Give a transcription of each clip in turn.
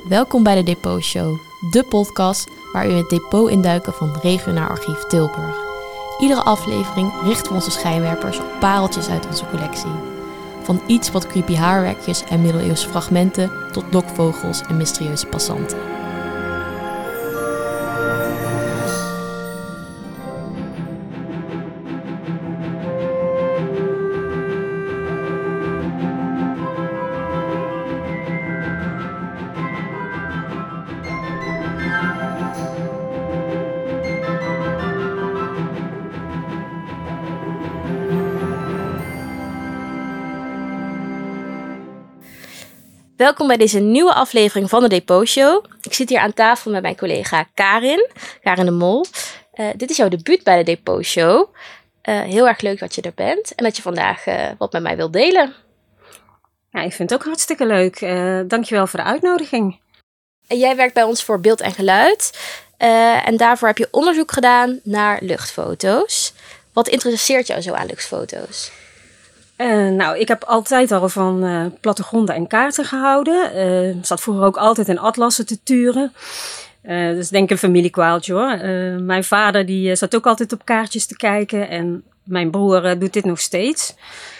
Welkom bij de Depot Show, de podcast waar u het depot induiken van Regionaal Archief Tilburg. Iedere aflevering richten we onze schijnwerpers op pareltjes uit onze collectie. Van iets wat creepy haarwerkjes en middeleeuwse fragmenten tot lokvogels en mysterieuze passanten. Welkom bij deze nieuwe aflevering van de Depot Show. Ik zit hier aan tafel met mijn collega Karin de Mol. Dit is jouw debuut bij de Depot Show. Heel erg leuk dat je er bent en dat je vandaag wat met mij wilt delen. Ja, ik vind het ook hartstikke leuk. Dankjewel voor de uitnodiging. En jij werkt bij ons voor Beeld en Geluid. En daarvoor heb je onderzoek gedaan naar luchtfoto's. Wat interesseert jou zo aan luchtfoto's? Ik heb altijd al van plattegronden en kaarten gehouden. Zat vroeger ook altijd in atlassen te turen. Dus denk een familiekwaaltje hoor. Mijn vader die zat ook altijd op kaartjes te kijken. En mijn broer doet dit nog steeds.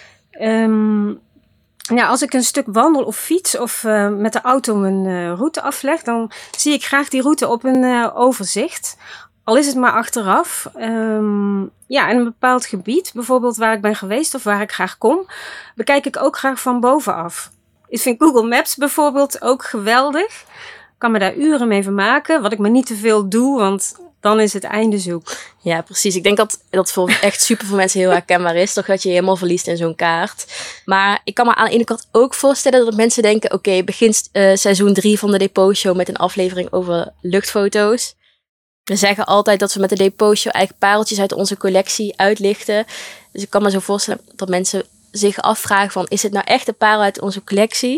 Als ik een stuk wandel of fiets of met de auto mijn route afleg, dan zie ik graag die route op een overzicht. Al is het maar achteraf. In een bepaald gebied, bijvoorbeeld waar ik ben geweest of waar ik graag kom, bekijk ik ook graag van bovenaf. Ik vind Google Maps bijvoorbeeld ook geweldig. Ik kan me daar uren mee vermaken, wat ik maar niet te veel doe, want dan is het einde zoek. Ja, precies. Ik denk dat voor echt super veel mensen heel herkenbaar is. Toch dat je helemaal verliest in zo'n kaart. Maar ik kan me aan de ene kant ook voorstellen dat mensen denken, oké, begint seizoen 3 van de Depot Show met een aflevering over luchtfoto's. We zeggen altijd dat we met de Depot Show eigenlijk pareltjes uit onze collectie uitlichten. Dus ik kan me zo voorstellen dat mensen zich afvragen van, is het nou echt een parel uit onze collectie?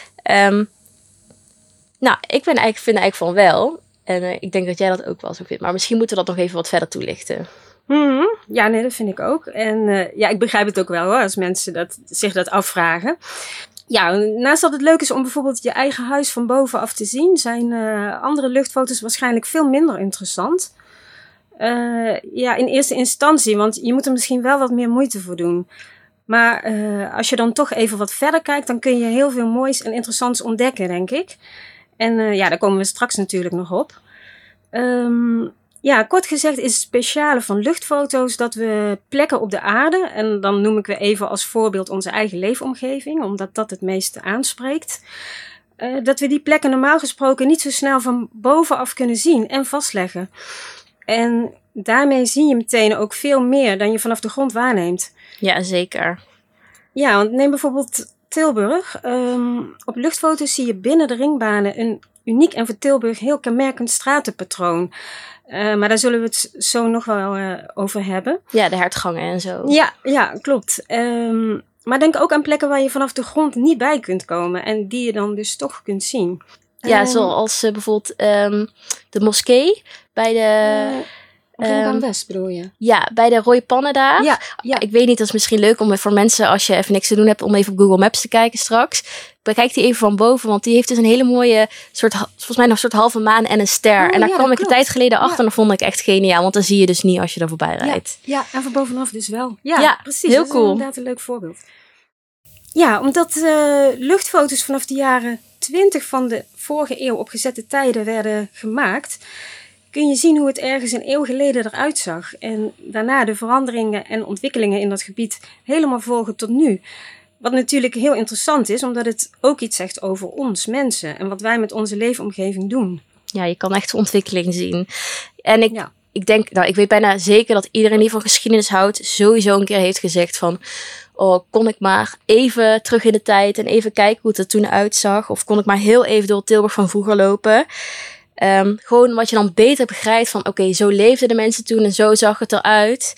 Ik vind eigenlijk van wel. En ik denk dat jij dat ook wel zo vindt. Maar misschien moeten we dat nog even wat verder toelichten. Ja, nee, dat vind ik ook. En ik begrijp het ook wel hoor, als mensen zich dat afvragen. Ja, naast dat het leuk is om bijvoorbeeld je eigen huis van bovenaf te zien, zijn andere luchtfoto's waarschijnlijk veel minder interessant. In eerste instantie, want je moet er misschien wel wat meer moeite voor doen. Maar als je dan toch even wat verder kijkt, dan kun je heel veel moois en interessants ontdekken, denk ik. En daar komen we straks natuurlijk nog op. Kort gezegd is het speciale van luchtfoto's dat we plekken op de aarde, en dan noem ik weer even als voorbeeld onze eigen leefomgeving, omdat dat het meeste aanspreekt, dat we die plekken normaal gesproken niet zo snel van bovenaf kunnen zien en vastleggen. En daarmee zie je meteen ook veel meer dan je vanaf de grond waarneemt. Ja, zeker. Ja, want neem bijvoorbeeld Tilburg. Op luchtfoto's zie je binnen de ringbanen een uniek en voor Tilburg heel kenmerkend stratenpatroon. Maar daar zullen we het zo nog wel over hebben. Ja, de hertgangen en zo. Ja, klopt. Maar denk ook aan plekken waar je vanaf de grond niet bij kunt komen en die je dan dus toch kunt zien. Ja, zoals bijvoorbeeld de moskee bij de... Ringbaan West bedoel je? Ja, bij de rode pannen daar. Ja. Ik weet niet, dat is misschien leuk om voor mensen, als je even niks te doen hebt, om even op Google Maps te kijken straks. Bekijk die even van boven, want die heeft dus een hele mooie soort, volgens mij nog een soort halve maan en een ster. En daar kwam ik een tijd geleden achter en dat vond ik echt geniaal, want dan zie je dus niet als je er voorbij rijdt. Ja, en van bovenaf dus wel. Ja, precies. Heel dat cool. is inderdaad een leuk voorbeeld. Ja, omdat luchtfoto's vanaf de jaren 20 van de vorige eeuw op gezette tijden werden gemaakt, kun je zien hoe het ergens een eeuw geleden eruit zag. En daarna de veranderingen en ontwikkelingen in dat gebied helemaal volgen tot nu. Wat natuurlijk heel interessant is, omdat het ook iets zegt over ons mensen en wat wij met onze leefomgeving doen. Ja, je kan echt de ontwikkeling zien. En ik denk, ik weet bijna zeker dat iedereen die van geschiedenis houdt sowieso een keer heeft gezegd van, oh, kon ik maar even terug in de tijd en even kijken hoe het er toen uitzag. Of kon ik maar heel even door Tilburg van vroeger lopen. Gewoon wat je dan beter begrijpt van, oké, zo leefden de mensen toen en zo zag het eruit.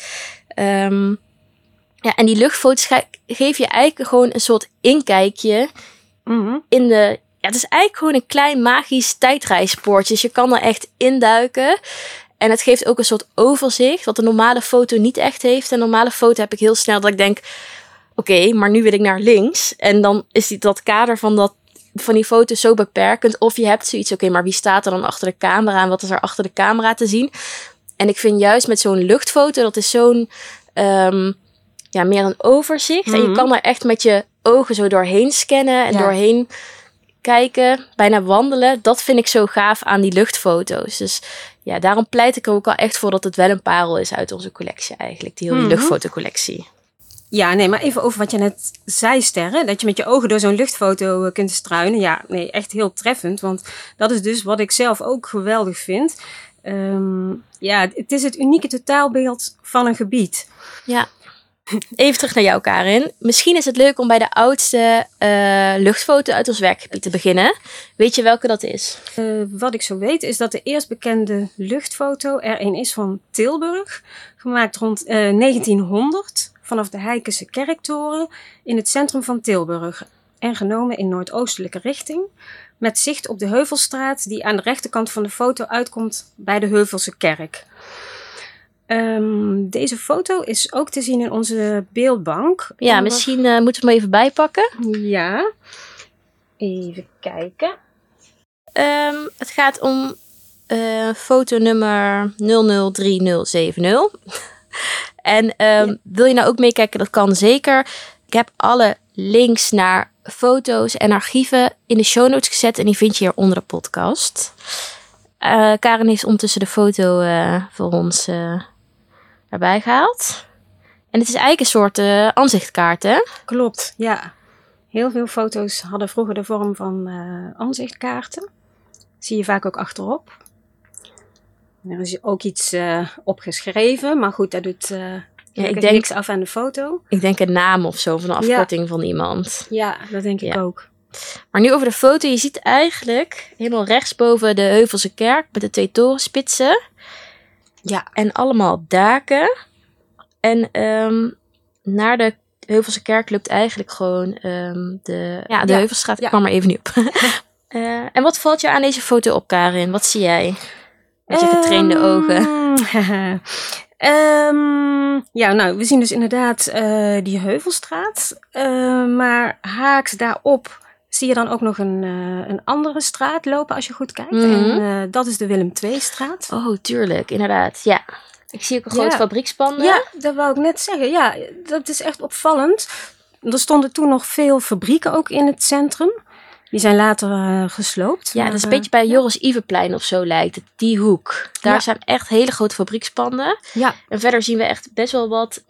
En die luchtfoto's geef je eigenlijk gewoon een soort inkijkje in de... Ja, het is eigenlijk gewoon een klein magisch tijdreispoortje. Dus je kan er echt induiken. En het geeft ook een soort overzicht, wat een normale foto niet echt heeft. Een normale foto heb ik heel snel dat ik denk, oké, maar nu wil ik naar links. En dan is dat kader van van die foto's zo beperkend. Of je hebt zoiets, oké, maar wie staat er dan achter de camera en wat is er achter de camera te zien? En ik vind juist met zo'n luchtfoto, dat is zo'n meer een overzicht. En je kan er echt met je ogen zo doorheen scannen en doorheen kijken, bijna wandelen. Dat vind ik zo gaaf aan die luchtfoto's. Dus ja, daarom pleit ik er ook al echt voor dat het wel een parel is uit onze collectie eigenlijk. Die hele luchtfotocollectie. Ja, nee, maar even over wat je net zei, Sterre. Dat je met je ogen door zo'n luchtfoto kunt struinen. Ja, nee, echt heel treffend. Want dat is dus wat ik zelf ook geweldig vind. Het is het unieke totaalbeeld van een gebied. Ja. Even terug naar jou, Karin. Misschien is het leuk om bij de oudste luchtfoto uit ons werkgebied te beginnen. Weet je welke dat is? Wat ik zo weet is dat de eerst bekende luchtfoto er een is van Tilburg. Gemaakt rond 1900 vanaf de Heikense kerktoren in het centrum van Tilburg. En genomen in noordoostelijke richting. Met zicht op de Heuvelstraat die aan de rechterkant van de foto uitkomt bij de Heuvelse kerk. Deze foto is ook te zien in onze beeldbank. Ja, misschien moeten we hem even bijpakken. Ja, even kijken. Het gaat om foto nummer 003070. En wil je nou ook meekijken? Dat kan zeker. Ik heb alle links naar foto's en archieven in de show notes gezet. En die vind je hier onder de podcast. Karin heeft ondertussen de foto voor ons erbij gehaald. En het is eigenlijk een soort aanzichtkaart, hè? Klopt, ja. Heel veel foto's hadden vroeger de vorm van aanzichtkaarten. Zie je vaak ook achterop. Er is ook iets opgeschreven, maar goed, dat doet niks af aan de foto. Ik denk een naam of zo, van een afkorting van iemand. Ja, dat denk ik ook. Maar nu over de foto. Je ziet eigenlijk helemaal rechtsboven de Heuvelse kerk met de 2 torenspitsen. Ja. En allemaal daken. En naar de Heuvelse kerk loopt eigenlijk gewoon de Heuvelstraat. Ik kwam er even niet op. En wat valt je aan deze foto op, Karin? Wat zie jij? Met je getrainde ogen. We zien dus inderdaad die Heuvelstraat. Maar haaks daarop zie je dan ook nog een andere straat lopen als je goed kijkt. En dat is de Willem II-straat. Oh, tuurlijk. Inderdaad. Ja. Ik zie ook een groot fabriekspand. Ja, dat wou ik net zeggen. Ja, dat is echt opvallend. Er stonden toen nog veel fabrieken ook in het centrum. Die zijn later gesloopt. Ja, dat is een beetje bij Joris Iverplein of zo lijkt het. Die hoek. Daar zijn echt hele grote fabriekspanden. Ja. En verder zien we echt best wel wat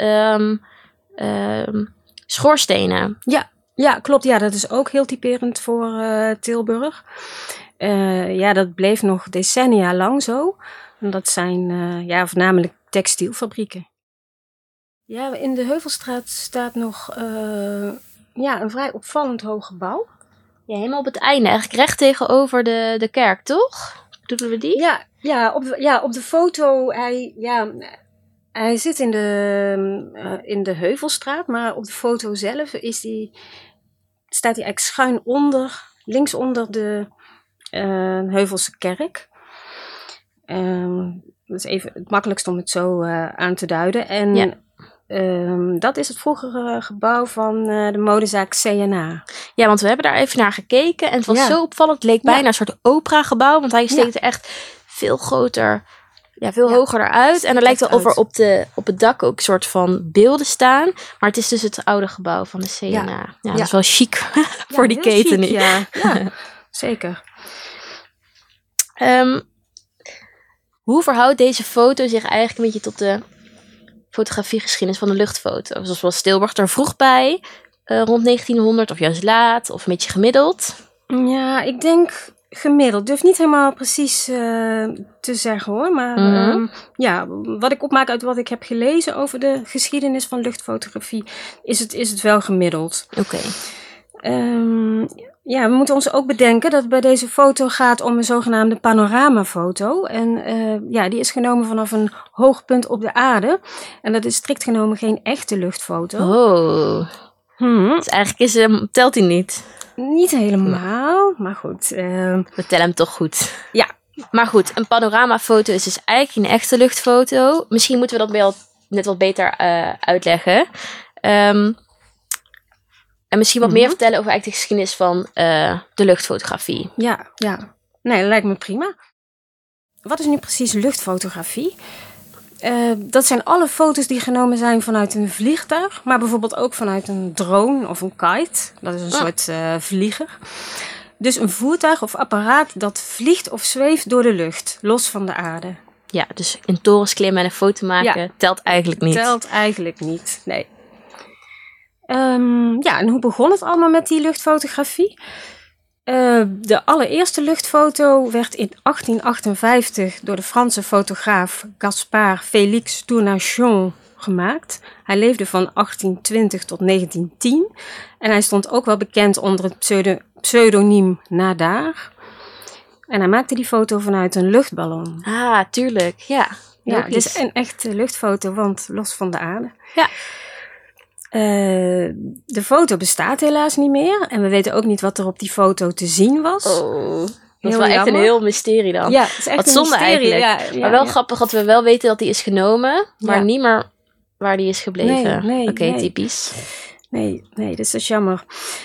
schoorstenen. Ja, klopt. Ja, dat is ook heel typerend voor Tilburg. Dat bleef nog decennia lang zo. En dat zijn voornamelijk textielfabrieken. Ja, in de Heuvelstraat staat nog een vrij opvallend hoog gebouw. Ja, helemaal op het einde. Eigenlijk recht tegenover de kerk, toch? Doen we die? Op de foto. Hij zit in de Heuvelstraat, maar op de foto zelf staat hij eigenlijk schuin onder, links onder de Heuvelse kerk. Dat is even het makkelijkst om het zo aan te duiden. En dat is het vroegere gebouw van de modezaak C&A. Ja, want we hebben daar even naar gekeken. En het was zo opvallend. Het leek bijna een soort operagebouw. Want hij steekt er echt veel groter, veel hoger eruit. En er lijkt wel of er op het dak ook een soort van beelden staan. Maar het is dus het oude gebouw van de C&A. Ja, dat is wel chic voor die keten. Chic, ja, zeker. Hoe verhoudt deze foto zich eigenlijk een beetje tot de fotografiegeschiedenis van de luchtfoto? Zoals was Tilburg er vroeg bij, rond 1900 of juist laat, of een beetje gemiddeld? Ja, ik denk gemiddeld. Durf niet helemaal precies te zeggen hoor. Maar wat ik opmaak uit wat ik heb gelezen over de geschiedenis van luchtfotografie, is het wel gemiddeld. Oké. We moeten ons ook bedenken dat het bij deze foto gaat om een zogenaamde panoramafoto. En die is genomen vanaf een hoog punt op de aarde. En dat is strikt genomen geen echte luchtfoto. Oh. Dus eigenlijk telt hij niet. Niet helemaal, maar goed. We tellen hem toch goed. Ja. Maar goed, een panoramafoto is dus eigenlijk een echte luchtfoto. Misschien moeten we dat net wat beter uitleggen. En misschien wat meer vertellen over eigenlijk de geschiedenis van de luchtfotografie. Ja. Nee, dat lijkt me prima. Wat is nu precies luchtfotografie? Dat zijn alle foto's die genomen zijn vanuit een vliegtuig, maar bijvoorbeeld ook vanuit een drone of een kite. Dat is een soort vlieger. Dus een voertuig of apparaat dat vliegt of zweeft door de lucht, los van de aarde. Ja, dus in torens klimmen en een foto maken telt eigenlijk niet. Telt eigenlijk niet, nee. En hoe begon het allemaal met die luchtfotografie? De allereerste luchtfoto werd in 1858 door de Franse fotograaf Gaspard Félix Tournachon gemaakt. Hij leefde van 1820 tot 1910 en hij stond ook wel bekend onder het pseudoniem Nadar. En hij maakte die foto vanuit een luchtballon. Ah, tuurlijk, ja. Ja, het is een echte luchtfoto, want los van de aarde. Ja. De foto bestaat helaas niet meer. En we weten ook niet wat er op die foto te zien was. Oh, dat is wel echt een heel mysterie dan. Ja, het is echt wat een zonde mysterie. eigenlijk. Ja, maar wel grappig dat we wel weten dat die is genomen. Maar niet meer waar die is gebleven. Nee, Oké, typisch. Nee, dat is jammer.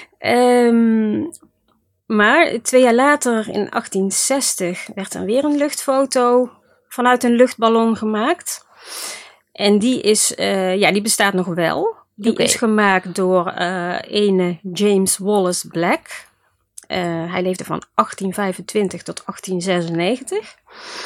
Maar 2 jaar later, in 1860, werd er weer een luchtfoto vanuit een luchtballon gemaakt. En die bestaat nog wel. Die is gemaakt door ene James Wallace Black. Hij leefde van 1825 tot 1896.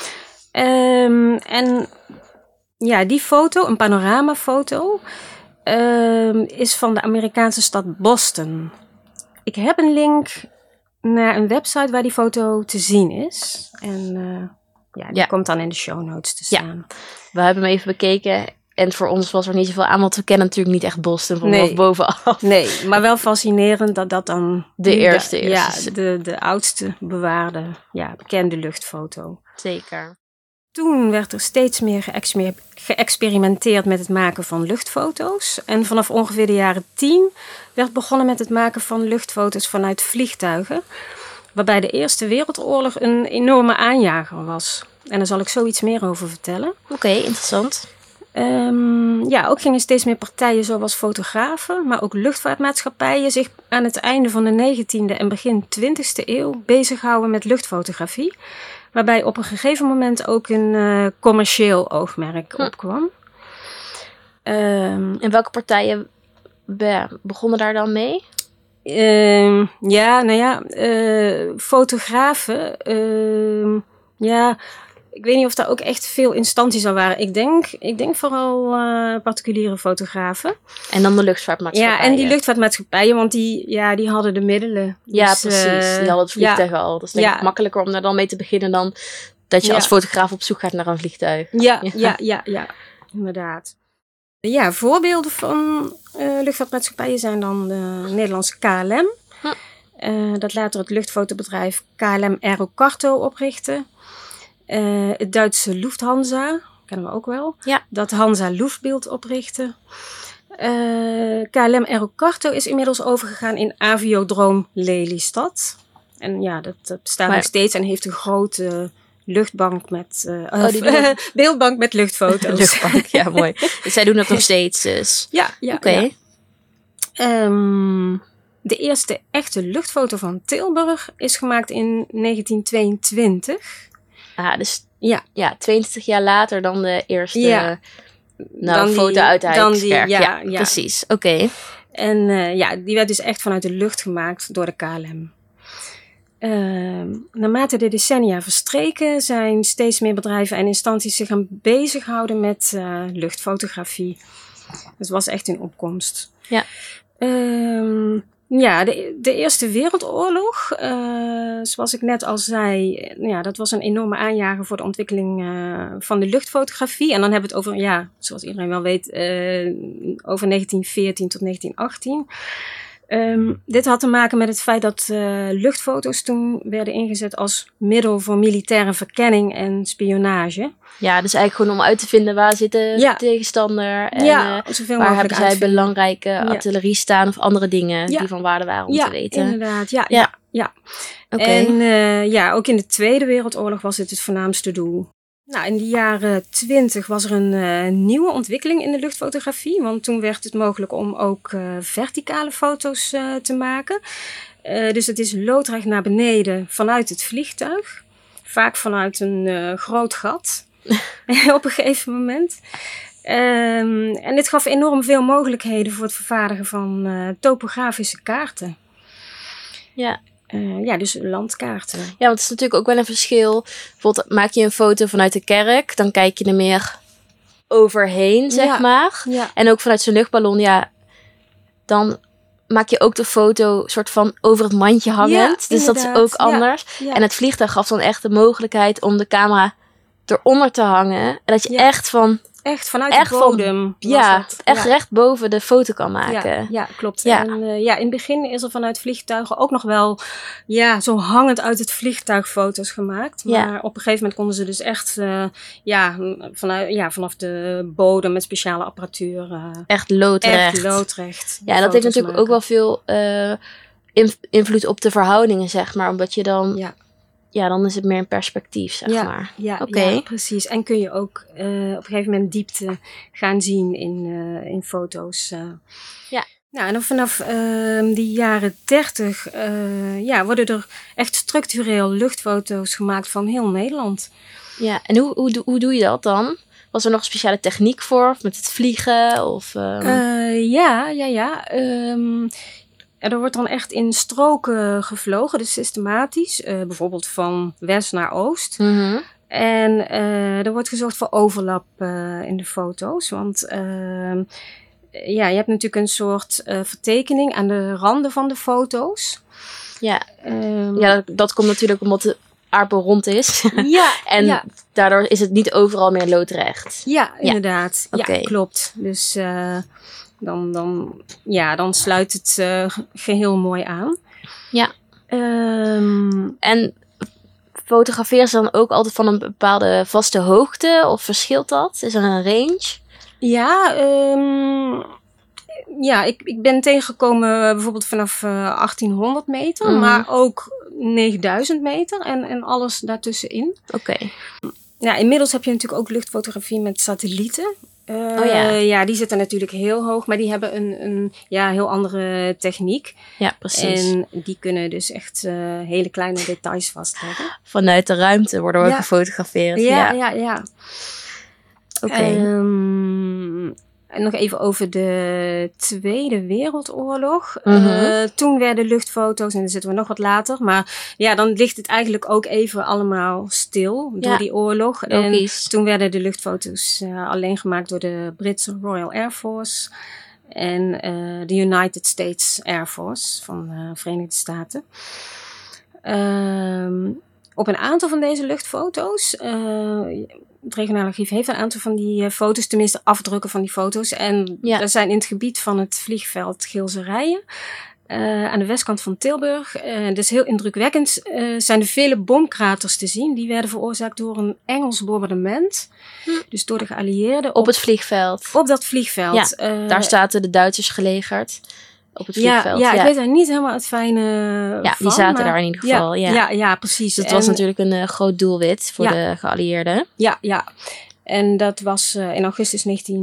En ja, die foto, een panoramafoto, is van de Amerikaanse stad Boston. Ik heb een link naar een website waar die foto te zien is. En die komt dan in de show notes te staan. Ja. We hebben hem even bekeken. En voor ons was er niet zoveel aan, want we kennen natuurlijk niet echt Boston vanaf bovenaf. Nee, maar wel fascinerend dat dat dan de eerste is. Ja, de oudste bewaarde, bekende luchtfoto. Zeker. Toen werd er steeds meer geëxperimenteerd met het maken van luchtfoto's. En vanaf ongeveer de jaren 10 werd begonnen met het maken van luchtfoto's vanuit vliegtuigen. Waarbij de Eerste Wereldoorlog een enorme aanjager was. En daar zal ik zoiets meer over vertellen. Oké, interessant. Ook gingen steeds meer partijen zoals fotografen, maar ook luchtvaartmaatschappijen zich aan het einde van de 19e en begin 20e eeuw bezighouden met luchtfotografie. Waarbij op een gegeven moment ook een commercieel oogmerk opkwam. En welke partijen begonnen daar dan mee? Fotografen. Ik weet niet of daar ook echt veel instanties al waren. Ik denk vooral particuliere fotografen. En dan de luchtvaartmaatschappijen. Ja, en die luchtvaartmaatschappijen, want die hadden de middelen. Ja, dus, precies. Die hadden het vliegtuig al. Dat is denk ik makkelijker om daar dan mee te beginnen dan dat je als fotograaf op zoek gaat naar een vliegtuig. Ja, inderdaad. Ja, voorbeelden van luchtvaartmaatschappijen zijn dan de Nederlandse KLM. Dat later het luchtfotobedrijf KLM Aerocarto oprichtte. Het Duitse Lufthansa, kennen we ook wel. Ja. Dat Hansa Luftbild oprichtte. KLM Aerocarto is inmiddels overgegaan in Aviodroom Lelystad. En ja, dat bestaat nog steeds en heeft een grote luchtbank met beeldbank met luchtfoto's. Luchtbank, ja, mooi. Dus zij doen dat nog steeds dus. Ja. Oké. De eerste echte luchtfoto van Tilburg is gemaakt in 1922. Dus 22 jaar later dan de eerste foto uit de Heidskerk. Ja, precies. Oké. En die werd dus echt vanuit de lucht gemaakt door de KLM. Naarmate de decennia verstreken zijn steeds meer bedrijven en instanties zich gaan bezighouden met luchtfotografie. Dus het was echt in opkomst. Ja. De Eerste Wereldoorlog, zoals ik net al zei, dat was een enorme aanjager voor de ontwikkeling van de luchtfotografie. En dan hebben we het over, zoals iedereen wel weet, over 1914 tot 1918. Dit had te maken met het feit dat luchtfoto's toen werden ingezet als middel voor militaire verkenning en spionage. Ja, dus eigenlijk gewoon om uit te vinden waar zit de tegenstander en waar hebben zij belangrijke artillerie staan of andere dingen die van waarde waren om te weten. Inderdaad. Ja. Okay. En ook in de Tweede Wereldoorlog was dit het voornaamste doel. Nou, in de jaren 20 was er een nieuwe ontwikkeling in de luchtfotografie. Want toen werd het mogelijk om ook verticale foto's te maken. Dus het is loodrecht naar beneden vanuit het vliegtuig. Vaak vanuit een groot gat op een gegeven moment. En dit gaf enorm veel mogelijkheden voor het vervaardigen van topografische kaarten. Ja. Dus landkaarten. Ja, want het is natuurlijk ook wel een verschil. Bijvoorbeeld maak je een foto vanuit de kerk, dan kijk je er meer overheen, zeg maar. Ja. En ook vanuit zo'n luchtballon, dan maak je ook de foto soort van over het mandje hangend. Ja, dus dat is ook anders. Ja. En het vliegtuig gaf dan echt de mogelijkheid om de camera eronder te hangen. En dat je echt vanuit de bodem. Recht boven de foto kan maken. Ja, klopt. Ja. En in het begin is er vanuit vliegtuigen ook nog wel zo hangend uit het vliegtuig foto's gemaakt. Maar op een gegeven moment konden ze dus echt vanaf de bodem met speciale apparatuur. Echt loodrecht. Ja, en dat heeft natuurlijk ook wel veel invloed op de verhoudingen, zeg maar. Omdat je dan... Ja, dan is het meer een perspectief, zeg maar. Ja, precies. En kun je ook op een gegeven moment diepte gaan zien in foto's. Ja. Nou, en dan vanaf de jaren 30 worden er echt structureel luchtfoto's gemaakt van heel Nederland. Ja, en hoe doe je dat dan? Was er nog een speciale techniek voor? Of met het vliegen? Of, er wordt dan echt in stroken gevlogen, dus systematisch. Bijvoorbeeld van west naar oost. Mm-hmm. En er wordt gezorgd voor overlap in de foto's. Want je hebt natuurlijk een soort vertekening aan de randen van de foto's. Ja, dat komt natuurlijk omdat de aardbol rond is. En daardoor is het niet overal meer loodrecht. Ja, inderdaad. Okay. Ja, klopt. Dus... Dan sluit het geheel mooi aan. Ja. En fotografeer ze dan ook altijd van een bepaalde vaste hoogte? Of verschilt dat? Is er een range? Ja, ik ben tegengekomen bijvoorbeeld vanaf 1800 meter. Mm-hmm. Maar ook 9000 meter en alles daartussenin. Oké. Ja, inmiddels heb je natuurlijk ook luchtfotografie met satellieten. Die zitten natuurlijk heel hoog, maar die hebben een heel andere techniek. Ja, precies. En die kunnen dus echt hele kleine details vastleggen. Vanuit de ruimte worden we ook gefotografeerd. Ja. Oké. En nog even over de Tweede Wereldoorlog. Mm-hmm. Toen werden luchtfoto's, en dan zitten we nog wat later. Maar dan ligt het eigenlijk ook even allemaal stil door die oorlog. Logisch. En toen werden de luchtfoto's alleen gemaakt door de Britse Royal Air Force. En de United States Air Force van de Verenigde Staten. Op een aantal van deze luchtfoto's... het regionale archief heeft een aantal van die foto's, tenminste afdrukken van die foto's. En dat zijn in het gebied van het vliegveld Geelze-Rijen, aan de westkant van Tilburg. Dus heel indrukwekkend zijn er vele bomkraters te zien. Die werden veroorzaakt door een Engels bombardement. Dus door de geallieerden. Op het vliegveld. Op dat vliegveld. Ja, daar zaten de Duitsers gelegerd. Op het vliegveld. Ja, ik weet daar niet helemaal het fijne van. Die zaten daar in ieder geval. Ja, precies. Dus het was natuurlijk een groot doelwit voor de geallieerden. Ja. En dat was in augustus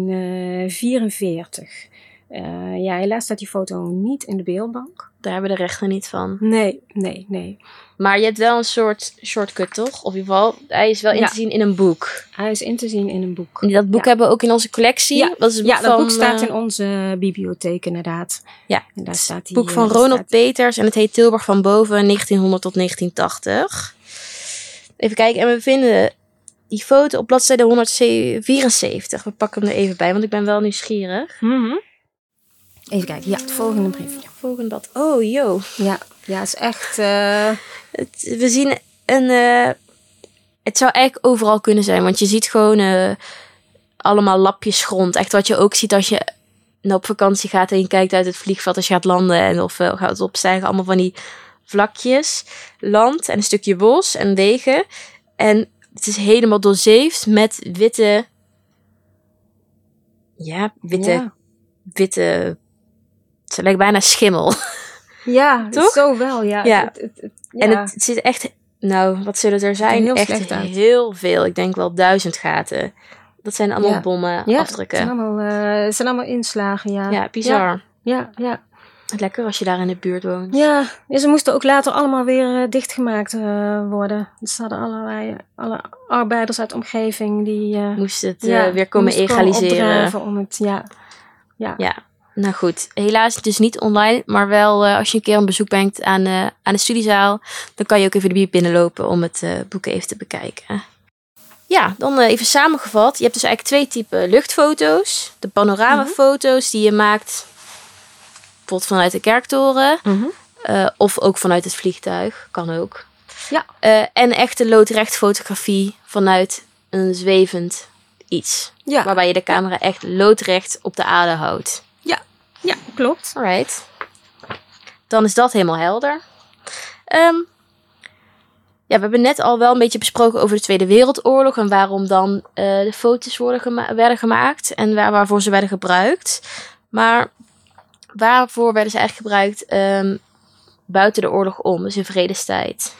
1944. Helaas staat die foto niet in de beeldbank. Daar hebben de rechten niet van. Nee. Maar je hebt wel een soort shortcut, toch? Of in ieder geval, hij is wel in te zien in een boek. Hij is in te zien in een boek. En dat boek hebben we ook in onze collectie. Ja, dat is het boek dat boek staat in onze bibliotheek inderdaad. Ja, en daar staat het boek van Ronald Peters en het heet Tilburg van boven 1900 tot 1980. Even kijken, en we vinden die foto op bladzijde 174. We pakken hem er even bij, want ik ben wel nieuwsgierig. Mm-hmm. Even kijken, het volgende briefje. Volgende blad. Oh, yo. Ja, het is echt... We zien een... het zou eigenlijk overal kunnen zijn, want je ziet gewoon allemaal lapjes grond. Echt wat je ook ziet als je op vakantie gaat en je kijkt uit het vliegveld als je gaat landen en of gaat opstijgen. Allemaal van die vlakjes, land en een stukje bos en wegen. En het is helemaal doorzeefd met witte... witte... Het lijkt bijna schimmel. Ja, toch? Zo wel, ja. En het zit echt Nou, wat zullen er zijn? heel Echt slecht uit. heel veel. Ik denk wel 1000 gaten. Dat zijn allemaal bommen, Ja, afdrukken. het zijn allemaal inslagen, ja. Ja, bizar. Ja. Lekker als je daar in de buurt woont. Ja, en ze moesten ook later allemaal weer dichtgemaakt worden. Dus hadden alle arbeiders uit de omgeving die moesten het weer komen moesten egaliseren. opdraven om het, Ja, nou goed. Helaas dus niet online, maar wel als je een keer een bezoek brengt aan de studiezaal, dan kan je ook even de bieb binnenlopen om het boek even te bekijken. Ja, dan even samengevat. Je hebt dus eigenlijk 2 typen luchtfoto's. De panoramafoto's die je maakt bijvoorbeeld vanuit de kerktoren. Of ook vanuit het vliegtuig. Kan ook. Ja. En echte loodrecht fotografie vanuit een zwevend iets. Ja. Waarbij je de camera echt loodrecht op de aarde houdt. Ja, klopt. Alright. Dan is dat helemaal helder. Ja, we hebben net al wel een beetje besproken over de Tweede Wereldoorlog. En waarom dan de foto's werden gemaakt. En waarvoor ze werden gebruikt. Maar waarvoor werden ze eigenlijk gebruikt buiten de oorlog om? Dus in vredestijd.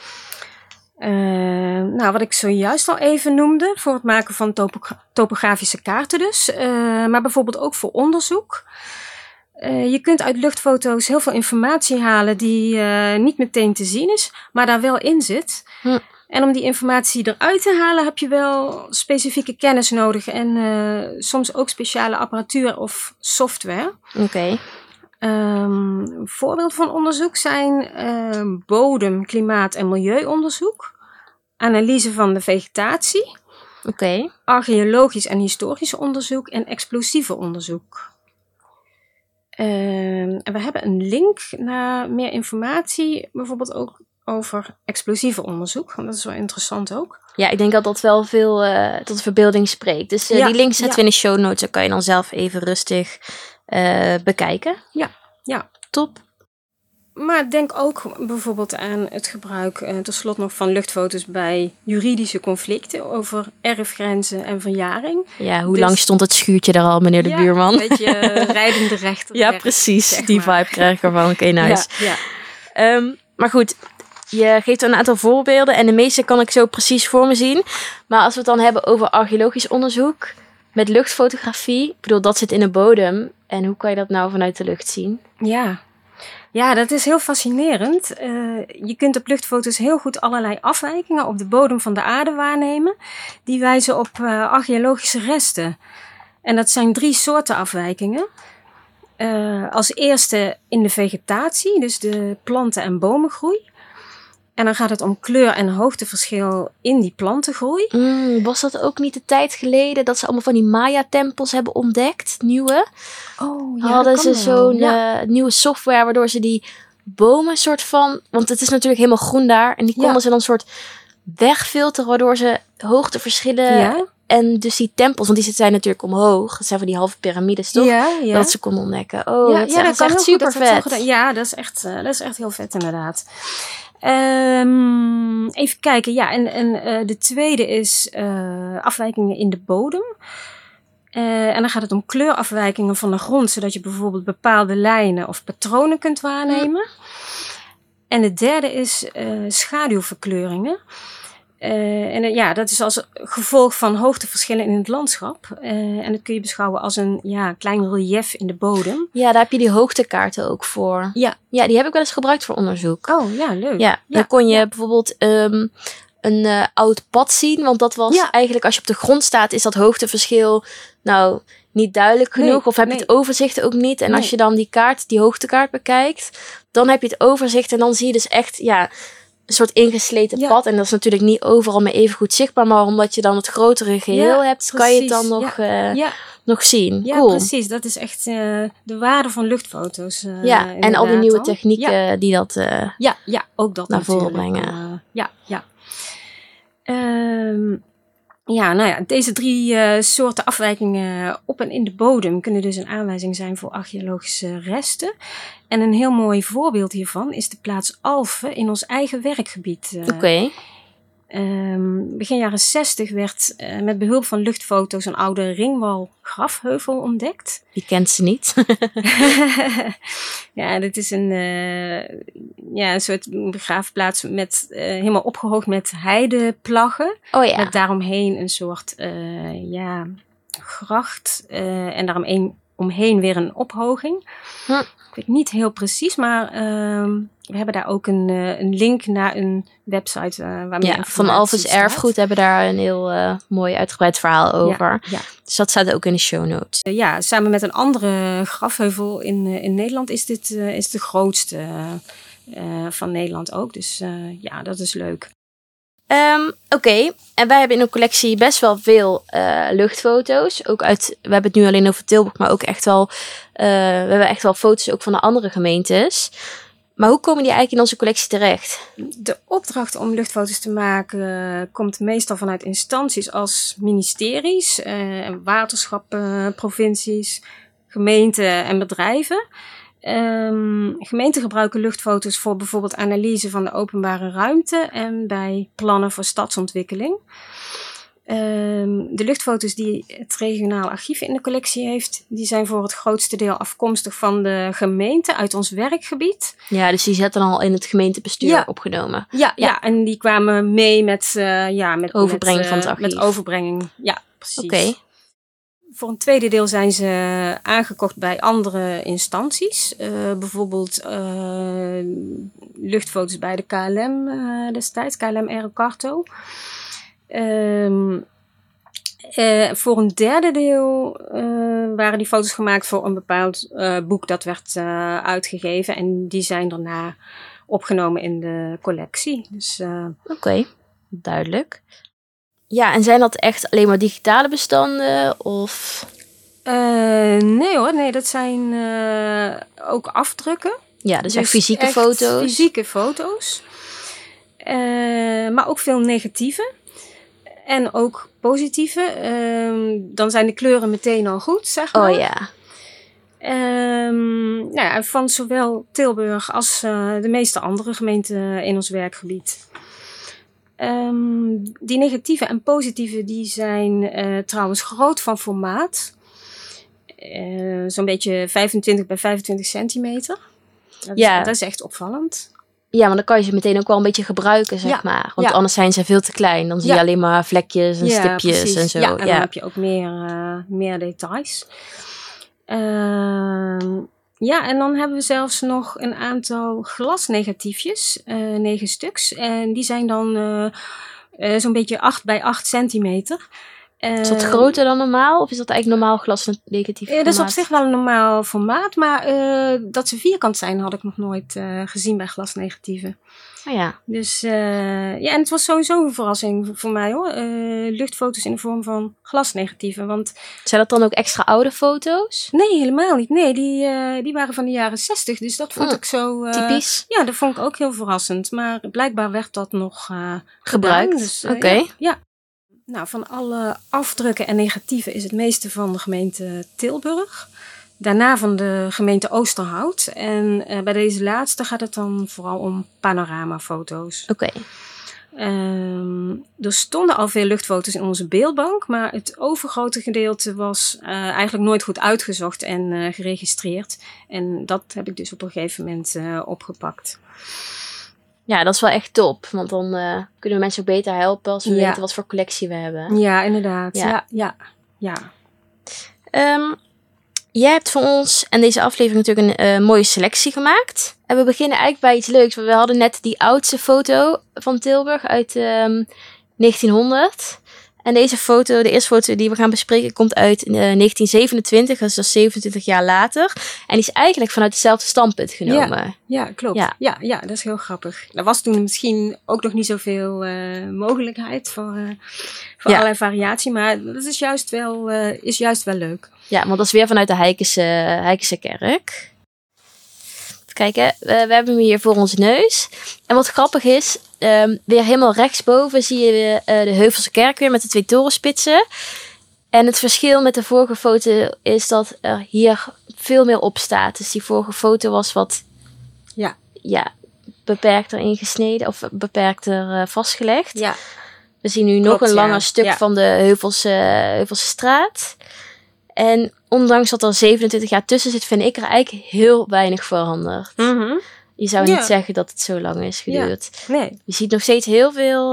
Wat ik zojuist al even noemde. Voor het maken van topografische kaarten dus. Maar bijvoorbeeld ook voor onderzoek. Je kunt uit luchtfoto's heel veel informatie halen die niet meteen te zien is, maar daar wel in zit. En om die informatie eruit te halen heb je wel specifieke kennis nodig en soms ook speciale apparatuur of software. Oké. Voorbeelden van onderzoek zijn bodem-, klimaat- en milieuonderzoek, analyse van de vegetatie, archeologisch en historisch onderzoek en explosieve onderzoek. En we hebben een link naar meer informatie, bijvoorbeeld ook over explosieve onderzoek. Want dat is wel interessant ook. Ja, ik denk dat dat wel veel tot de verbeelding spreekt. Dus die link zetten we in de show notes. Dan kan je dan zelf even rustig bekijken. Ja. Top. Maar denk ook bijvoorbeeld aan het gebruik, tot slot nog, van luchtfoto's bij juridische conflicten over erfgrenzen en verjaring. Ja, hoe lang stond het schuurtje daar al, meneer de buurman? Een beetje rijdende rechter. Ja, precies. Zeg die vibe krijg ik ervan. Oké, nice. Maar goed, je geeft een aantal voorbeelden en de meeste kan ik zo precies voor me zien. Maar als we het dan hebben over archeologisch onderzoek met luchtfotografie, ik bedoel, dat zit in de bodem. En hoe kan je dat nou vanuit de lucht zien? Ja, dat is heel fascinerend. Je kunt op luchtfoto's heel goed allerlei afwijkingen op de bodem van de aarde waarnemen. Die wijzen op archeologische resten. En dat zijn 3 soorten afwijkingen. Als eerste in de vegetatie, dus de planten- en bomengroei. En dan gaat het om kleur- en hoogteverschil in die plantengroei. Was dat ook niet de tijd geleden dat ze allemaal van die Maya-tempels hebben ontdekt? Nieuwe? Oh, ja, hadden ze zo'n nieuwe software waardoor ze die bomen soort van... Want het is natuurlijk helemaal groen daar. En die konden ze dan soort wegfilteren waardoor ze hoogteverschillen... Ja. En dus die tempels, want die zijn natuurlijk omhoog. Dat zijn van die halve piramides, toch? Ja. Dat ze konden ontdekken. Dat is echt super vet. Ja, dat is echt heel vet inderdaad. Even kijken. Ja, en de tweede is afwijkingen in de bodem. En dan gaat het om kleurafwijkingen van de grond, zodat je bijvoorbeeld bepaalde lijnen of patronen kunt waarnemen. En de derde is schaduwverkleuringen. Dat is als gevolg van hoogteverschillen in het landschap. En dat kun je beschouwen als een klein relief in de bodem. Ja, daar heb je die hoogtekaarten ook voor. Ja, die heb ik wel eens gebruikt voor onderzoek. Oh, ja, leuk. Ja, dan kon je bijvoorbeeld een oud pad zien. Want dat was eigenlijk, als je op de grond staat, is dat hoogteverschil niet duidelijk genoeg. Of heb je het overzicht ook niet. En als je dan die hoogtekaart bekijkt, dan heb je het overzicht. En dan zie je dus echt, een soort ingesleten pad. En dat is natuurlijk niet overal meer even goed zichtbaar. Maar omdat je dan het grotere geheel hebt, kan je het dan nog zien. Ja, cool. Precies. Dat is echt de waarde van luchtfoto's. En al die nieuwe technieken die dat ook dat naar voren brengen. Deze 3 soorten afwijkingen op en in de bodem kunnen dus een aanwijzing zijn voor archeologische resten. En een heel mooi voorbeeld hiervan is de plaats Alphen in ons eigen werkgebied. Begin jaren 60 werd met behulp van luchtfoto's een oude ringwal-grafheuvel ontdekt. Wie kent ze niet? Ja, dit is een soort begraafplaats met helemaal opgehoogd met heideplaggen. Oh ja. Met daaromheen een soort gracht en daaromheen weer een ophoging. Ik weet niet heel precies, maar we hebben daar ook een link naar een website waarmee Van Alphense Erfgoed hebben daar een heel mooi uitgebreid verhaal over. Ja. Dus dat staat ook in de show notes. Samen met een andere grafheuvel in Nederland is dit is de grootste van Nederland ook. Dus dat is leuk. Oké. En wij hebben in de collectie best wel veel luchtfoto's. Ook we hebben het nu alleen over Tilburg, maar ook echt wel, we hebben echt wel foto's ook van de andere gemeentes. Maar hoe komen die eigenlijk in onze collectie terecht? De opdracht om luchtfoto's te maken komt meestal vanuit instanties als ministeries, waterschappen, provincies, gemeenten en bedrijven. Gemeenten gebruiken luchtfoto's voor bijvoorbeeld analyse van de openbare ruimte en bij plannen voor stadsontwikkeling. De luchtfoto's die het regionaal archief in de collectie heeft, die zijn voor het grootste deel afkomstig van de gemeente uit ons werkgebied. Ja, dus die zetten al in het gemeentebestuur opgenomen. Ja, en die kwamen mee met overbrenging van het archief. Met overbrenging, ja, precies. Oké. Voor een tweede deel zijn ze aangekocht bij andere instanties. Bijvoorbeeld luchtfoto's bij de KLM destijds, KLM Aerocarto. Voor een derde deel waren die foto's gemaakt voor een bepaald boek dat werd uitgegeven. En die zijn daarna opgenomen in de collectie. Dus, Oké, duidelijk. Ja, en zijn dat echt alleen maar digitale bestanden? Of? Nee hoor, dat zijn ook afdrukken. Ja, dus echt fysieke foto's. Fysieke foto's. Maar ook veel negatieve. En ook positieve. Dan zijn de kleuren meteen al goed, zeg maar. Oh ja. Van zowel Tilburg als de meeste andere gemeenten in ons werkgebied. Die negatieve en positieve die zijn trouwens groot van formaat. Zo'n beetje 25 bij 25 centimeter. Dat is echt opvallend. Ja, maar dan kan je ze meteen ook wel een beetje gebruiken, zeg maar. Want anders zijn ze veel te klein. Dan zie je alleen maar vlekjes en stipjes precies. En zo. Ja, en dan heb je ook meer details. En dan hebben we zelfs nog een aantal glasnegatiefjes, 9 stuks. En die zijn dan zo'n beetje 8 bij 8 centimeter. Is dat groter dan normaal? Of is dat eigenlijk normaal glasnegatief formaat? Dat is op zich wel een normaal formaat. Maar dat ze vierkant zijn had ik nog nooit gezien bij glasnegatieven. Oh ja. Dus en het was sowieso een verrassing voor mij hoor. Luchtfoto's in de vorm van glasnegatieven. Want zijn dat dan ook extra oude foto's? Nee, helemaal niet. Nee, die waren van de jaren 60. Dus dat vond ik zo... typisch? Ja, dat vond ik ook heel verrassend. Maar blijkbaar werd dat nog gebruikt. Dus, Oké. Ja. Nou, van alle afdrukken en negatieven is het meeste van de gemeente Tilburg. Daarna van de gemeente Oosterhout. En bij deze laatste gaat het dan vooral om panoramafoto's. Oké. Er stonden al veel luchtfoto's in onze beeldbank. Maar het overgrote gedeelte was eigenlijk nooit goed uitgezocht en geregistreerd. En dat heb ik dus op een gegeven moment opgepakt. Ja, dat is wel echt top. Want dan kunnen we mensen ook beter helpen als we weten wat voor collectie we hebben. Ja, inderdaad. Ja. Jij hebt voor ons en deze aflevering natuurlijk een mooie selectie gemaakt. En we beginnen eigenlijk bij iets leuks. Want we hadden net die oudste foto van Tilburg uit 1900. En deze foto, de eerste foto die we gaan bespreken, komt uit 1927. Dat is dus 27 jaar later. En die is eigenlijk vanuit hetzelfde standpunt genomen. Ja, klopt. Ja, dat is heel grappig. Er was toen misschien ook nog niet zoveel mogelijkheid voor allerlei variatie. Maar dat is juist wel leuk. Ja, want dat is weer vanuit de Heikense kerk. Even kijken, we hebben hem hier voor onze neus. En wat grappig is, weer helemaal rechtsboven zie je de Heuvelse kerk weer met de 2 torenspitsen. En het verschil met de vorige foto is dat er hier veel meer op staat. Dus die vorige foto was wat beperkter ingesneden of beperkter vastgelegd. Ja. We zien nu nog een langer stuk van de Heuvelse straat. En ondanks dat er 27 jaar tussen zit, vind ik er eigenlijk heel weinig veranderd. Mm-hmm. Je zou niet zeggen dat het zo lang is geduurd. Ja. Nee. Je ziet nog steeds heel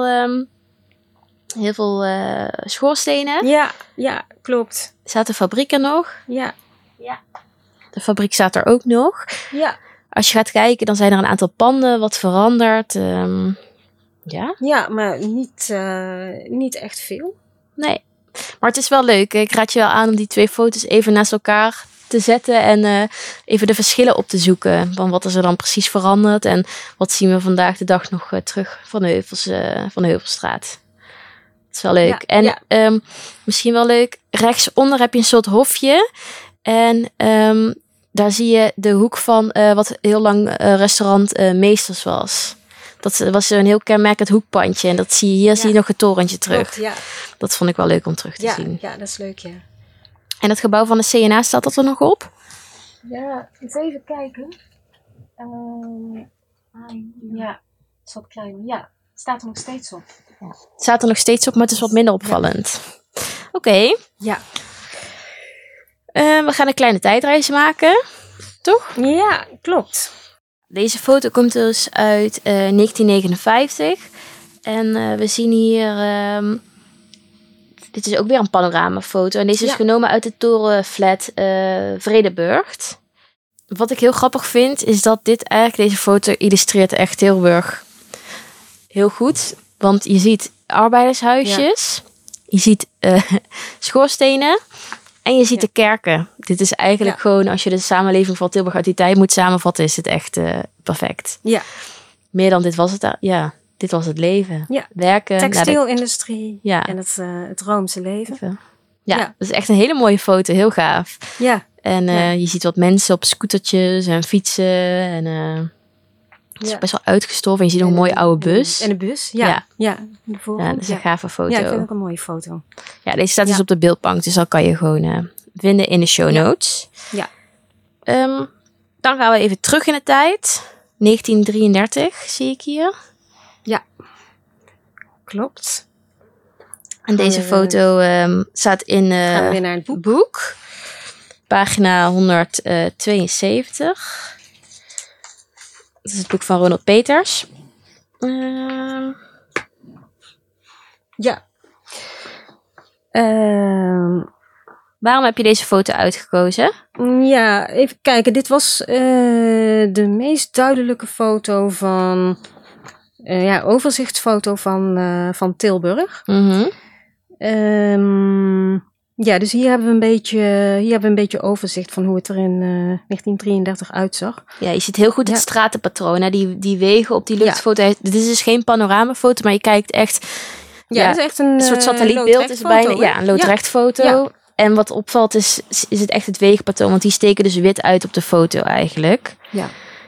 veel schoorstenen. Ja, klopt. Staat de fabriek er nog? Ja. De fabriek staat er ook nog. Ja. Als je gaat kijken, dan zijn er een aantal panden wat veranderd. Ja, maar niet echt veel. Nee, maar het is wel leuk. Ik raad je wel aan om die 2 foto's even naast elkaar te zetten en even de verschillen op te zoeken. Van wat is er dan precies veranderd en wat zien we vandaag de dag nog terug van de Heuvelstraat. Dat is wel leuk. Misschien wel leuk, rechtsonder heb je een soort hofje en daar zie je de hoek van wat heel lang restaurant Meesters was. Dat was een heel kenmerkend hoekpandje. En dat zie je hier, zie je nog het torentje terug. Klopt, ja. Dat vond ik wel leuk om terug te zien. Ja, dat is leuk, ja. En het gebouw van de CNA, staat dat er nog op? Ja, eens even kijken. Ja, is wat kleiner. Ja, staat er nog steeds op. Ja. Het staat er nog steeds op, maar het is wat minder opvallend. Ja. Oké. Ja. We gaan een kleine tijdreis maken. Toch? Ja, klopt. Deze foto komt dus uit 1959. En we zien hier... dit is ook weer een panoramafoto. En deze is genomen uit de torenflat Vredenburg. Wat ik heel grappig vind, is dat deze foto illustreert echt Tilburg heel goed. Want je ziet arbeidershuisjes. Ja. Je ziet schoorstenen. En je ziet de kerken. Dit is eigenlijk gewoon, als je de samenleving van Tilburg uit die tijd moet samenvatten, is het echt perfect. Ja. Meer dan dit was het. Dit was het leven. Ja. Werken. Textielindustrie. En het Roomse leven. Ja, dat is echt een hele mooie foto. Heel gaaf. Ja. En je ziet wat mensen op scootertjes en fietsen. En het is best wel uitgestorven. En je ziet nog een mooie oude bus. En de bus, ja. Dat is een gave foto. Ja, ik vind ook een mooie foto. Ja, deze staat dus op de beeldbank. Dus dat kan je gewoon vinden in de show notes. Ja. Dan gaan we even terug in de tijd. 1933 zie ik hier. Ja, klopt. En deze foto staat in gaan we weer naar het boek. Pagina 172. Dat is het boek van Ronald Peters. Ja. Waarom heb je deze foto uitgekozen? Ja, even kijken. Dit was de meest duidelijke foto van... overzichtsfoto van Tilburg. Mm-hmm. Dus hier hebben we een beetje overzicht van hoe het er in 1933 uitzag. Ja, je ziet heel goed het stratenpatroon. Hè? Die wegen op die luchtfoto. Ja. Dit is dus geen panoramafoto, maar je kijkt echt... Ja, het is echt een soort satellietbeeld. Is bijna, een loodrechtfoto. Ja. En wat opvalt is het echt het weegpatroon. Want die steken dus wit uit op de foto eigenlijk. Ja.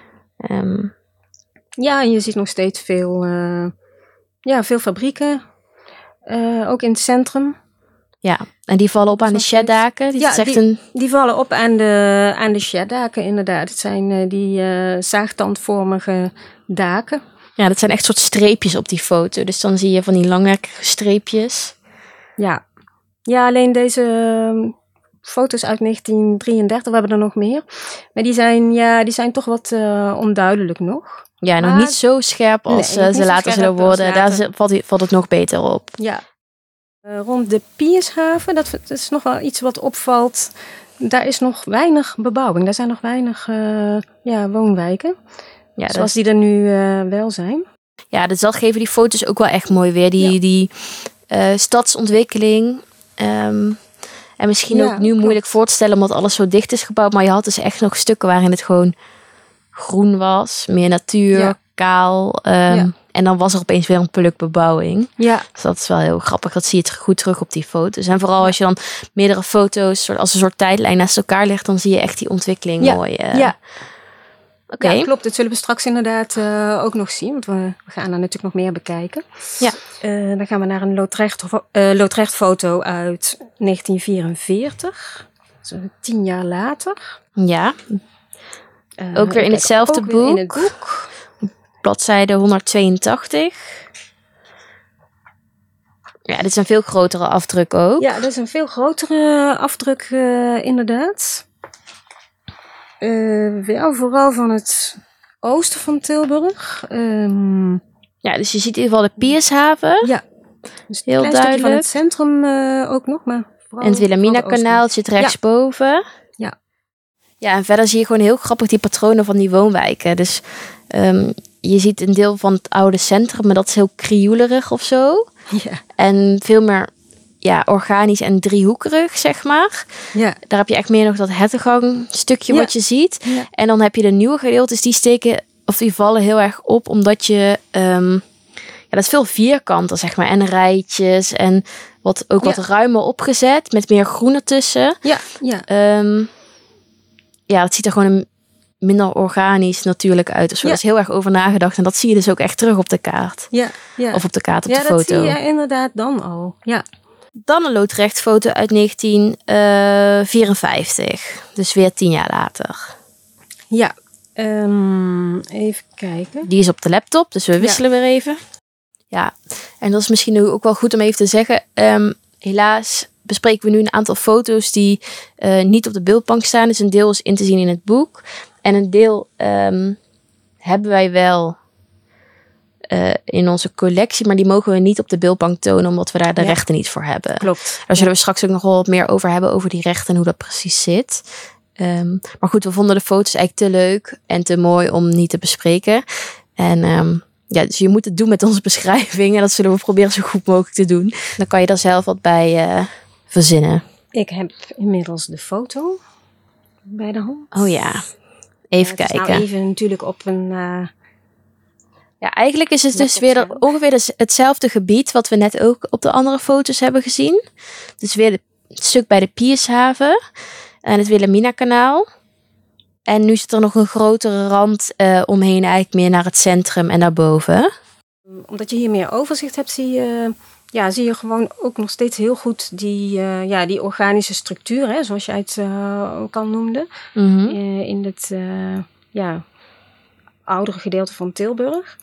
En je ziet nog steeds veel fabrieken. Ook in het centrum. Ja, en die vallen op aan de sheddaken. Die vallen op aan de sheddaken, inderdaad. Het zijn die zaagtandvormige daken. Ja, dat zijn echt soort streepjes op die foto. Dus dan zie je van die langwerkige streepjes. Ja, alleen deze foto's uit 1933, we hebben er nog meer. Maar die zijn toch wat onduidelijk nog. Ja, nog niet zo scherp als ze later zullen worden. Daar valt het nog beter op. Ja. Rond de Piershaven, dat is nog wel iets wat opvalt. Daar is nog weinig bebouwing. Daar zijn nog weinig woonwijken. Ja, zoals die er nu wel zijn. Ja, dus dat geven die foto's ook wel echt mooi weer. Die stadsontwikkeling. En misschien ook nu moeilijk voor te stellen omdat alles zo dicht is gebouwd. Maar je had dus echt nog stukken waarin het gewoon groen was. Meer natuur, kaal. En dan was er opeens weer een pluk bebouwing. Ja. Dus dat is wel heel grappig. Dat zie je goed terug op die foto's. En vooral als je dan meerdere foto's als een soort tijdlijn naast elkaar legt, dan zie je echt die ontwikkeling mooi. Okay. Ja, klopt. Dat zullen we straks inderdaad ook nog zien. Want we gaan er natuurlijk nog meer bekijken. Ja. Dan gaan we naar een loodrechtfoto uit 1944. Zo 10 jaar later. Ja. Ook weer in hetzelfde boek. In het boek. bladzijde 182. Ja, dit is een veel grotere afdruk ook. Ja, dat is een veel grotere afdruk inderdaad. Wel vooral van het oosten van Tilburg. Ja, dus je ziet in ieder geval de Piershaven. Ja, dus heel duidelijk. van het centrum ook nog, maar en het Wilhelmina-kanaal zit rechtsboven. Ja. Ja, en verder zie je gewoon heel grappig die patronen van die woonwijken. Dus je ziet een deel van het oude centrum, maar dat is heel krioelerig of zo. Ja. En veel meer organisch en driehoekerig, zeg maar. Ja. Daar heb je echt meer nog dat hertengang stukje wat je ziet. Ja. En dan heb je de nieuwe gedeeltes, die vallen heel erg op, omdat je... dat is veel vierkanter, zeg maar. En rijtjes en wat ruimer opgezet, met meer groen ertussen. Ja, ja. Het ziet er gewoon minder organisch natuurlijk uit. Dus er is heel erg over nagedacht. En dat zie je dus ook echt terug op de kaart. Ja, ja. Of op de kaart, op de foto. Ja, dat zie je inderdaad dan al. Ja. Dan een loodrechtfoto uit 1954. Dus weer 10 jaar later. Ja, even kijken. Die is op de laptop, dus we wisselen weer even. Ja, en dat is misschien ook wel goed om even te zeggen. Helaas bespreken we nu een aantal foto's die niet op de beeldbank staan. Dus een deel is in te zien in het boek. En een deel hebben wij wel in onze collectie. Maar die mogen we niet op de beeldbank tonen, omdat we daar de rechten niet voor hebben. Klopt. Daar zullen we straks ook nog wel wat meer over hebben, over die rechten en hoe dat precies zit. Maar goed, we vonden de foto's eigenlijk te leuk en te mooi om niet te bespreken. En dus je moet het doen met onze beschrijving. En dat zullen we proberen zo goed mogelijk te doen. Dan kan je daar zelf wat bij verzinnen. Ik heb inmiddels de foto bij de hand. Oh ja, even kijken. Nou even natuurlijk op een... Ja, eigenlijk is het dus weer ongeveer hetzelfde gebied wat we net ook op de andere foto's hebben gezien. Dus weer het stuk bij de Piershaven en het Wilhelmina-kanaal. En nu zit er nog een grotere rand omheen, eigenlijk meer naar het centrum en naar boven. Omdat je hier meer overzicht hebt, zie je gewoon ook nog steeds heel goed die organische structuur, hè, zoals jij het ook al noemde. Mm-hmm. In het oudere gedeelte van Tilburg.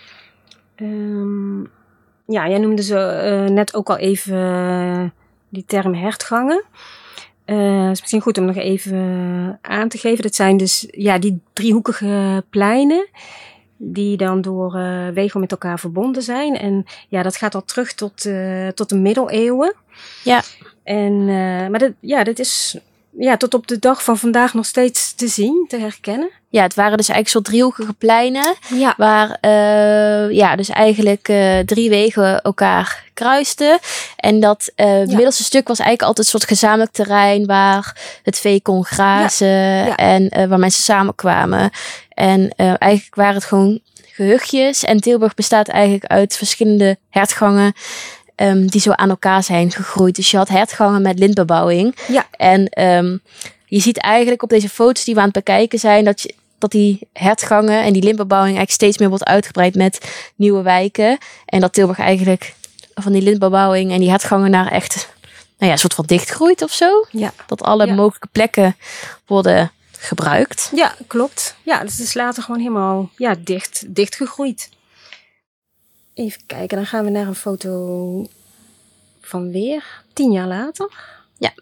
Jij noemde ze net ook al even die term hertgangen. Het is misschien goed om nog even aan te geven. Dat zijn dus die driehoekige pleinen die dan door wegen met elkaar verbonden zijn. En dat gaat al terug tot de middeleeuwen. Ja. En, maar dit is tot op de dag van vandaag nog steeds te zien, te herkennen. Ja, het waren dus eigenlijk soort driehoekige pleinen. Ja. Waar dus eigenlijk 3 wegen elkaar kruisten. En dat middelste stuk was eigenlijk altijd een soort gezamenlijk terrein waar het vee kon grazen en waar mensen samenkwamen. En eigenlijk waren het gewoon gehuchtjes. En Tilburg bestaat eigenlijk uit verschillende hertgangen die zo aan elkaar zijn gegroeid. Dus je had hertgangen met lintbebouwing. Ja. En je ziet eigenlijk op deze foto's die we aan het bekijken zijn dat die hertgangen en die lintbebouwing eigenlijk steeds meer wordt uitgebreid met nieuwe wijken. En dat Tilburg eigenlijk van die lintbebouwing en die hertgangen naar echt een soort van dichtgroeit of zo. Ja. Dat alle mogelijke plekken worden gebruikt. Ja, klopt. Ja, dus het is later gewoon helemaal dicht gegroeid. Even kijken, dan gaan we naar een foto van weer 10 jaar later. Ja,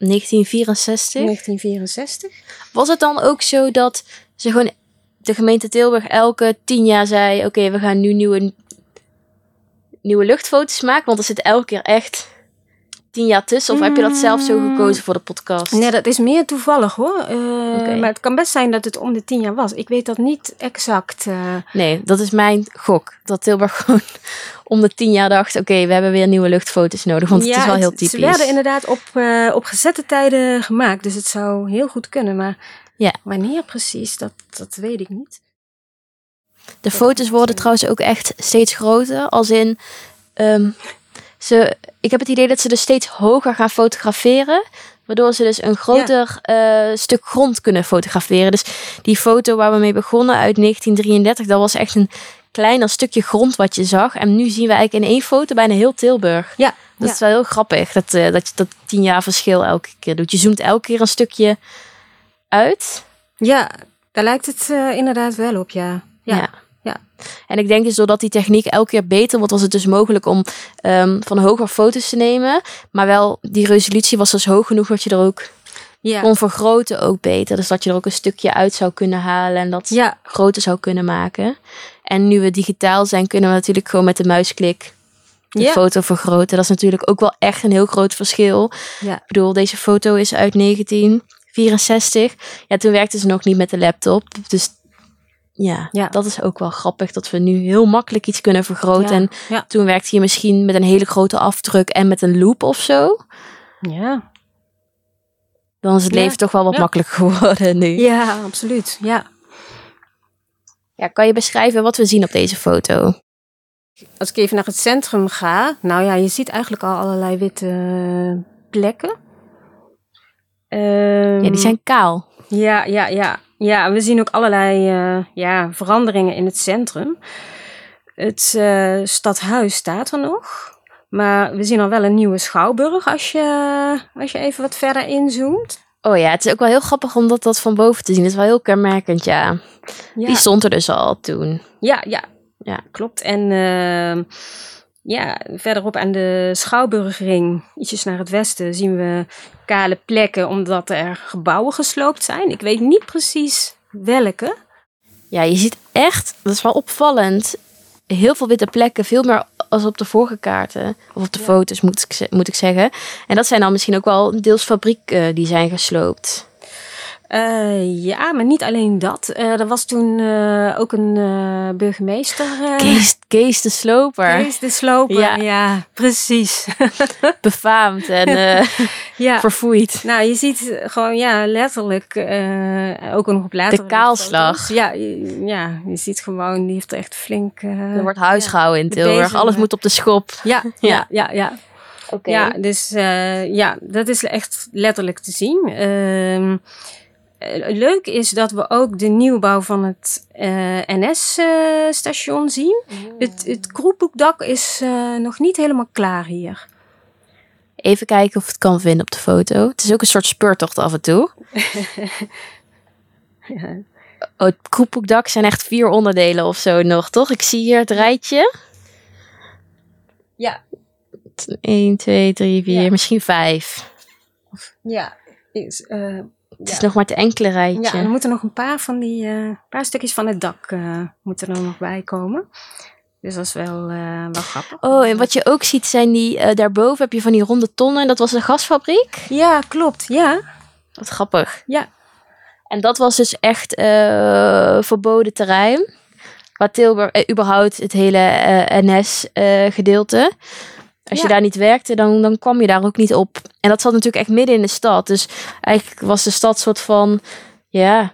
1964. Was het dan ook zo dat ze gewoon de gemeente Tilburg elke 10 jaar zei, oké, we gaan nu nieuwe luchtfoto's maken, want er zit elke keer echt 10 jaar tussen? Of heb je dat zelf zo gekozen voor de podcast? Nee, dat is meer toevallig hoor. Maar het kan best zijn dat het om de 10 jaar was. Ik weet dat niet exact. Nee, dat is mijn gok. Dat Tilburg gewoon om de 10 jaar dacht, oké, we hebben weer nieuwe luchtfoto's nodig. Want het is wel heel typisch. Ze werden inderdaad op gezette tijden gemaakt. Dus het zou heel goed kunnen. Maar wanneer precies, dat weet ik niet. De foto's worden trouwens ook echt steeds groter. Als in... ik heb het idee dat ze dus steeds hoger gaan fotograferen. Waardoor ze dus een groter stuk grond kunnen fotograferen. Dus die foto waar we mee begonnen uit 1933... dat was echt een kleiner stukje grond wat je zag. En nu zien we eigenlijk in 1 foto bijna heel Tilburg. Ja. Dat is wel heel grappig. Dat je dat 10 jaar verschil elke keer doet. Je zoomt elke keer een stukje uit. Ja, daar lijkt het inderdaad wel op, ja. En ik denk dus doordat die techniek elke keer beter wordt, was het dus mogelijk om van hoger foto's te nemen. Maar wel, die resolutie was dus hoog genoeg dat je er ook kon vergroten ook beter. Dus dat je er ook een stukje uit zou kunnen halen en dat groter zou kunnen maken. En nu we digitaal zijn, kunnen we natuurlijk gewoon met de muisklik de foto vergroten. Dat is natuurlijk ook wel echt een heel groot verschil. Ja. Ik bedoel, deze foto is uit 1964. Ja, toen werkte ze nog niet met de laptop. Dus dat is ook wel grappig dat we nu heel makkelijk iets kunnen vergroten. En toen werkte je misschien met een hele grote afdruk en met een loop of zo. Ja. Dan is het leven toch wel wat makkelijker geworden nu. Ja, absoluut. Ja. Ja, kan je beschrijven wat we zien op deze foto? Als ik even naar het centrum ga. Nou ja, je ziet eigenlijk al allerlei witte plekken. Ja, die zijn kaal. Ja, we zien ook allerlei veranderingen in het centrum. Het stadhuis staat er nog. Maar we zien al wel een nieuwe schouwburg als je even wat verder inzoomt. Oh ja, het is ook wel heel grappig om dat van boven te zien. Het is wel heel kenmerkend, ja. Die stond er dus al toen. Ja, klopt. En verderop aan de Schouwburgring, ietsjes naar het westen, zien we kale plekken omdat er gebouwen gesloopt zijn. Ik weet niet precies welke. Ja, je ziet echt, dat is wel opvallend, heel veel witte plekken, veel meer als op de vorige kaarten. Of op de foto's moet ik zeggen. En dat zijn dan misschien ook wel deels fabrieken die zijn gesloopt. Maar niet alleen dat. Er was toen ook een burgemeester. Kees de Sloper. Kees de Sloper, ja precies. Befaamd en verfoeid. Nou, je ziet gewoon letterlijk, ook nog op later. De kaalslag. Je ziet gewoon, die heeft echt flink... er wordt huis gehouden in Tilburg. Alles moet op de schop. Ja. Okay. Ja, dus dat is echt letterlijk te zien. Leuk is dat we ook de nieuwbouw van het NS-station zien. Het kroephoekdak is nog niet helemaal klaar hier. Even kijken of het kan vinden op de foto. Het is ook een soort speurtocht af en toe. Het kroephoekdak zijn echt 4 onderdelen of zo nog, toch? Ik zie hier het rijtje. Ja. 1, 2, 3, 4, misschien 5. Ja, het is nog maar het enkele rijtje. Ja, er moeten nog een paar van die paar stukjes van het dak moeten er nog bij komen. Dus dat is wel grappig. Oh, en wat je ook ziet zijn die daarboven heb je van die ronde tonnen. Dat was een gasfabriek. Ja, klopt. Ja. Wat grappig. Ja. En dat was dus echt verboden terrein. Waar Tilburg, überhaupt het hele NS-gedeelte. Als je daar niet werkte, dan kwam je daar ook niet op. En dat zat natuurlijk echt midden in de stad. Dus eigenlijk was de stad soort van... Ja,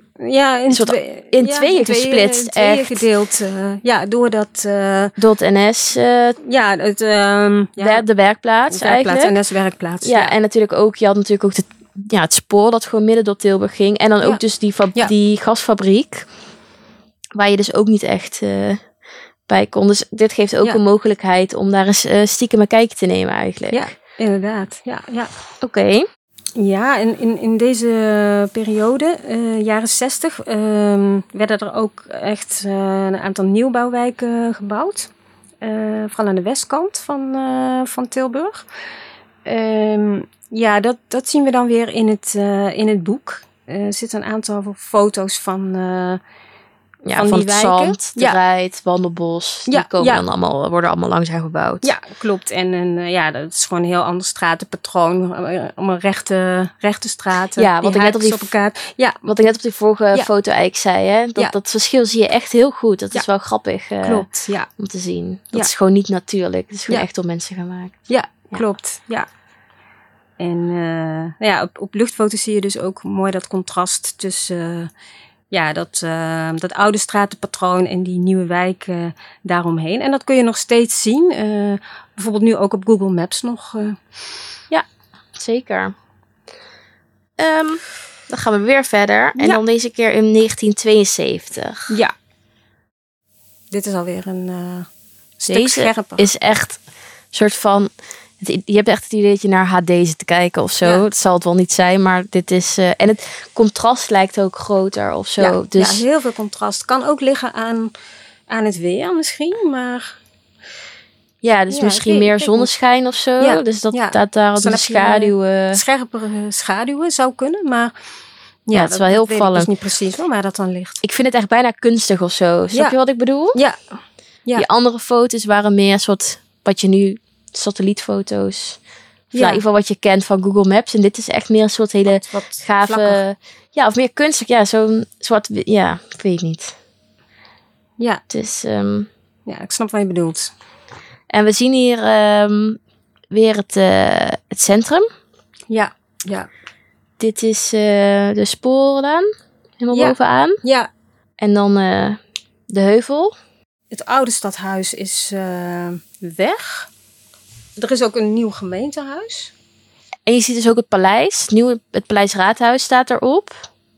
in tweeën gesplitst. In tweeën gedeeld. Door het NS. De werkplaats eigenlijk. NS-werkplaats. Ja, en natuurlijk ook... Je had natuurlijk ook het spoor dat gewoon midden door Tilburg ging. En dan ook dus die gasfabriek. Waar je dus ook niet echt... bij kon. Dus dit geeft ook een mogelijkheid om daar eens stiekem een kijkje te nemen eigenlijk. Ja, inderdaad. Ja. Oké. Ja, en in deze periode, jaren 60, werden er ook echt een aantal nieuwbouwwijken gebouwd. Vooral aan de westkant van Tilburg. Dat zien we dan weer in het boek. Er zitten een aantal foto's van van die het wijken. zand, de Rijt, Wandelbos. Die worden allemaal langzaam gebouwd. Ja, klopt. En dat is gewoon een heel ander stratenpatroon. Allemaal rechte straten. Ja, wat ik net op die vorige foto eigenlijk zei. Hè? Dat verschil zie je echt heel goed. Dat is wel grappig klopt, om te zien. Dat is gewoon niet natuurlijk. Het is gewoon echt door mensen gemaakt. Ja, klopt. Ja. En op luchtfoto's zie je dus ook mooi dat contrast tussen... dat oude stratenpatroon en die nieuwe wijk daaromheen. En dat kun je nog steeds zien. Bijvoorbeeld nu ook op Google Maps nog. Ja, zeker. Dan gaan we weer verder. En dan deze keer in 1972. Ja. Dit is alweer een stuk deze scherper. Is echt een soort van... Je hebt echt het idee dat je naar HD zit te kijken of zo. Ja. Dat zal het wel niet zijn, maar dit is... en het contrast lijkt ook groter of zo. Ja, Dus heel veel contrast. Kan ook liggen aan het weer misschien, maar... ja, dus misschien ik meer weet zonneschijn of zo. Ja, Dus dat ja. daar Dus de dan heb je, schaduwen... Scherpere schaduwen zou kunnen, maar... Ja, het is wel heel weet ik opvallend. dus niet precies waar dat dan ligt. Ik vind het echt bijna kunstig of zo. Snap Ja. je wat ik bedoel? Ja. Ja. Die andere foto's waren meer een soort... wat je nu... satellietfoto's... Of nou, in ieder geval wat je kent van Google Maps. En dit is echt meer een soort hele Wat gave... vlakker. Ja, of meer kunstig. Ja, zo'n soort... Ja, ik weet niet. Ja. Het is... Ja, ik snap wat je bedoelt. En we zien hier weer het centrum. Ja. Ja. Dit is de spoorlaan. Helemaal Ja. bovenaan. Ja. En dan de heuvel. Het oude stadhuis is weg. Er is ook een nieuw gemeentehuis. En je ziet dus ook het paleis. Het Paleis Raadhuis staat erop.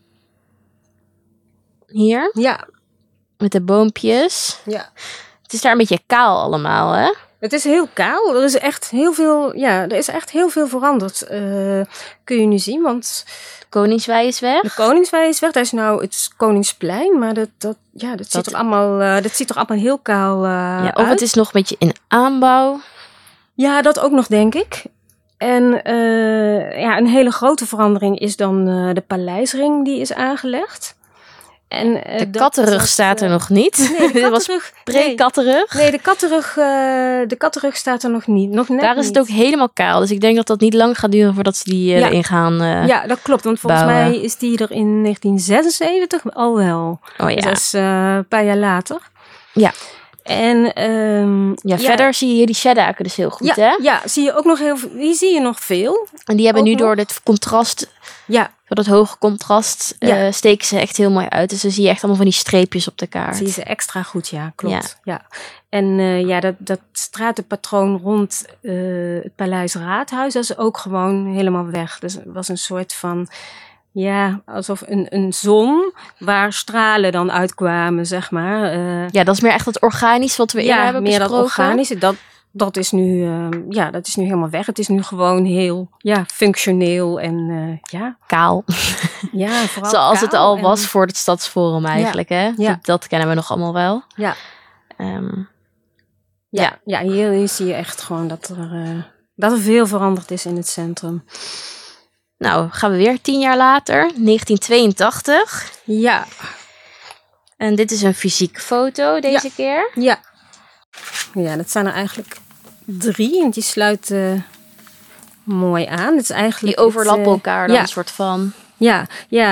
Hier. Ja. Met de boompjes. Ja. Het is daar een beetje kaal allemaal, hè? Het is heel kaal. Er is echt heel veel, veranderd. Kun je nu zien, want Koningswei is weg. de Koningswei is weg. Daar is nou het Koningsplein, maar dat ziet er allemaal heel kaal Ja, of uit. het is nog een beetje in aanbouw. Ja, dat ook nog, denk ik. En een hele grote verandering is dan de paleisring die is aangelegd. En, De kattenrug staat er nog niet. Nee, de Dit was kattenrug. pre-kattenrug. Nee, de kattenrug staat er nog niet. Nog net Daar is het niet. ook helemaal kaal. Dus ik denk dat dat niet lang gaat duren voordat ze die Ja. erin gaan Ja, dat klopt. Want volgens bouwen. mij is die er in 1976 al wel. Oh Dus ja. dat is een paar jaar later. Ja. En Verder zie je hier die sheddaken dus heel goed, hè? ja, zie je ook nog die zie je nog veel. En die hebben Ook nu nog. door dit contrast, Ja, door dat hoge contrast, Ja. steken ze echt heel mooi uit. Dus dan zie je echt allemaal van die streepjes op de kaart. zie je ze extra goed, ja, klopt. Ja. En dat stratenpatroon rond het Paleis Raadhuis, dat is ook gewoon helemaal weg. Dus het was een soort van, ja, alsof een zon waar stralen dan uitkwamen, zeg maar. Ja, dat is meer echt het organisch wat we eerder hebben meer besproken. dat organische. Dat is nu helemaal weg. Het is nu gewoon heel functioneel en Kaal. vooral Zoals het kaal al en- was voor het Stadsforum eigenlijk, hè? Ja. Dat kennen we nog allemaal wel. Ja. Ehm, Ja, hier zie je echt gewoon dat er veel veranderd is in het centrum. nou, gaan we weer 10 jaar later, 1982. Ja, En dit is een fysieke foto deze keer. ja. Ja, dat zijn er eigenlijk 3 en die sluiten mooi aan. Het is eigenlijk Die overlappen elkaar dan ja. een soort van. Ja,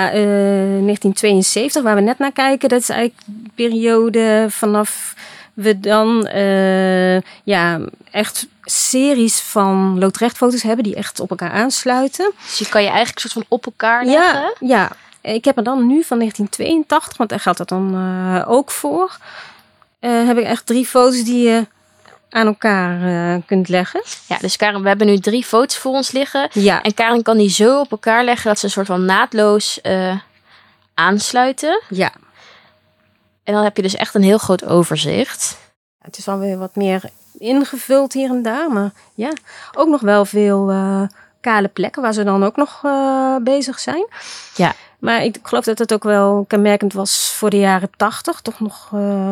1972, waar we net naar kijken, dat is eigenlijk de periode vanaf we dan echt series van loodrechtfoto's hebben die echt op elkaar aansluiten. Dus je kan je eigenlijk soort van op elkaar leggen. Ja. Ik heb er dan nu van 1982, want daar geldt dat dan ook voor. Heb ik echt 3 foto's die je aan elkaar kunt leggen. Ja, dus Karen, we hebben nu 3 foto's voor ons liggen. Ja, En Karen kan die zo op elkaar leggen dat ze een soort van naadloos aansluiten. ja. En dan heb je dus echt een heel groot overzicht. Het is alweer wat meer ingevuld hier en daar. Maar ja, ook nog wel veel kale plekken waar ze dan ook nog bezig zijn. Ja. Maar ik geloof dat het ook wel kenmerkend was voor de jaren 80. Toch nog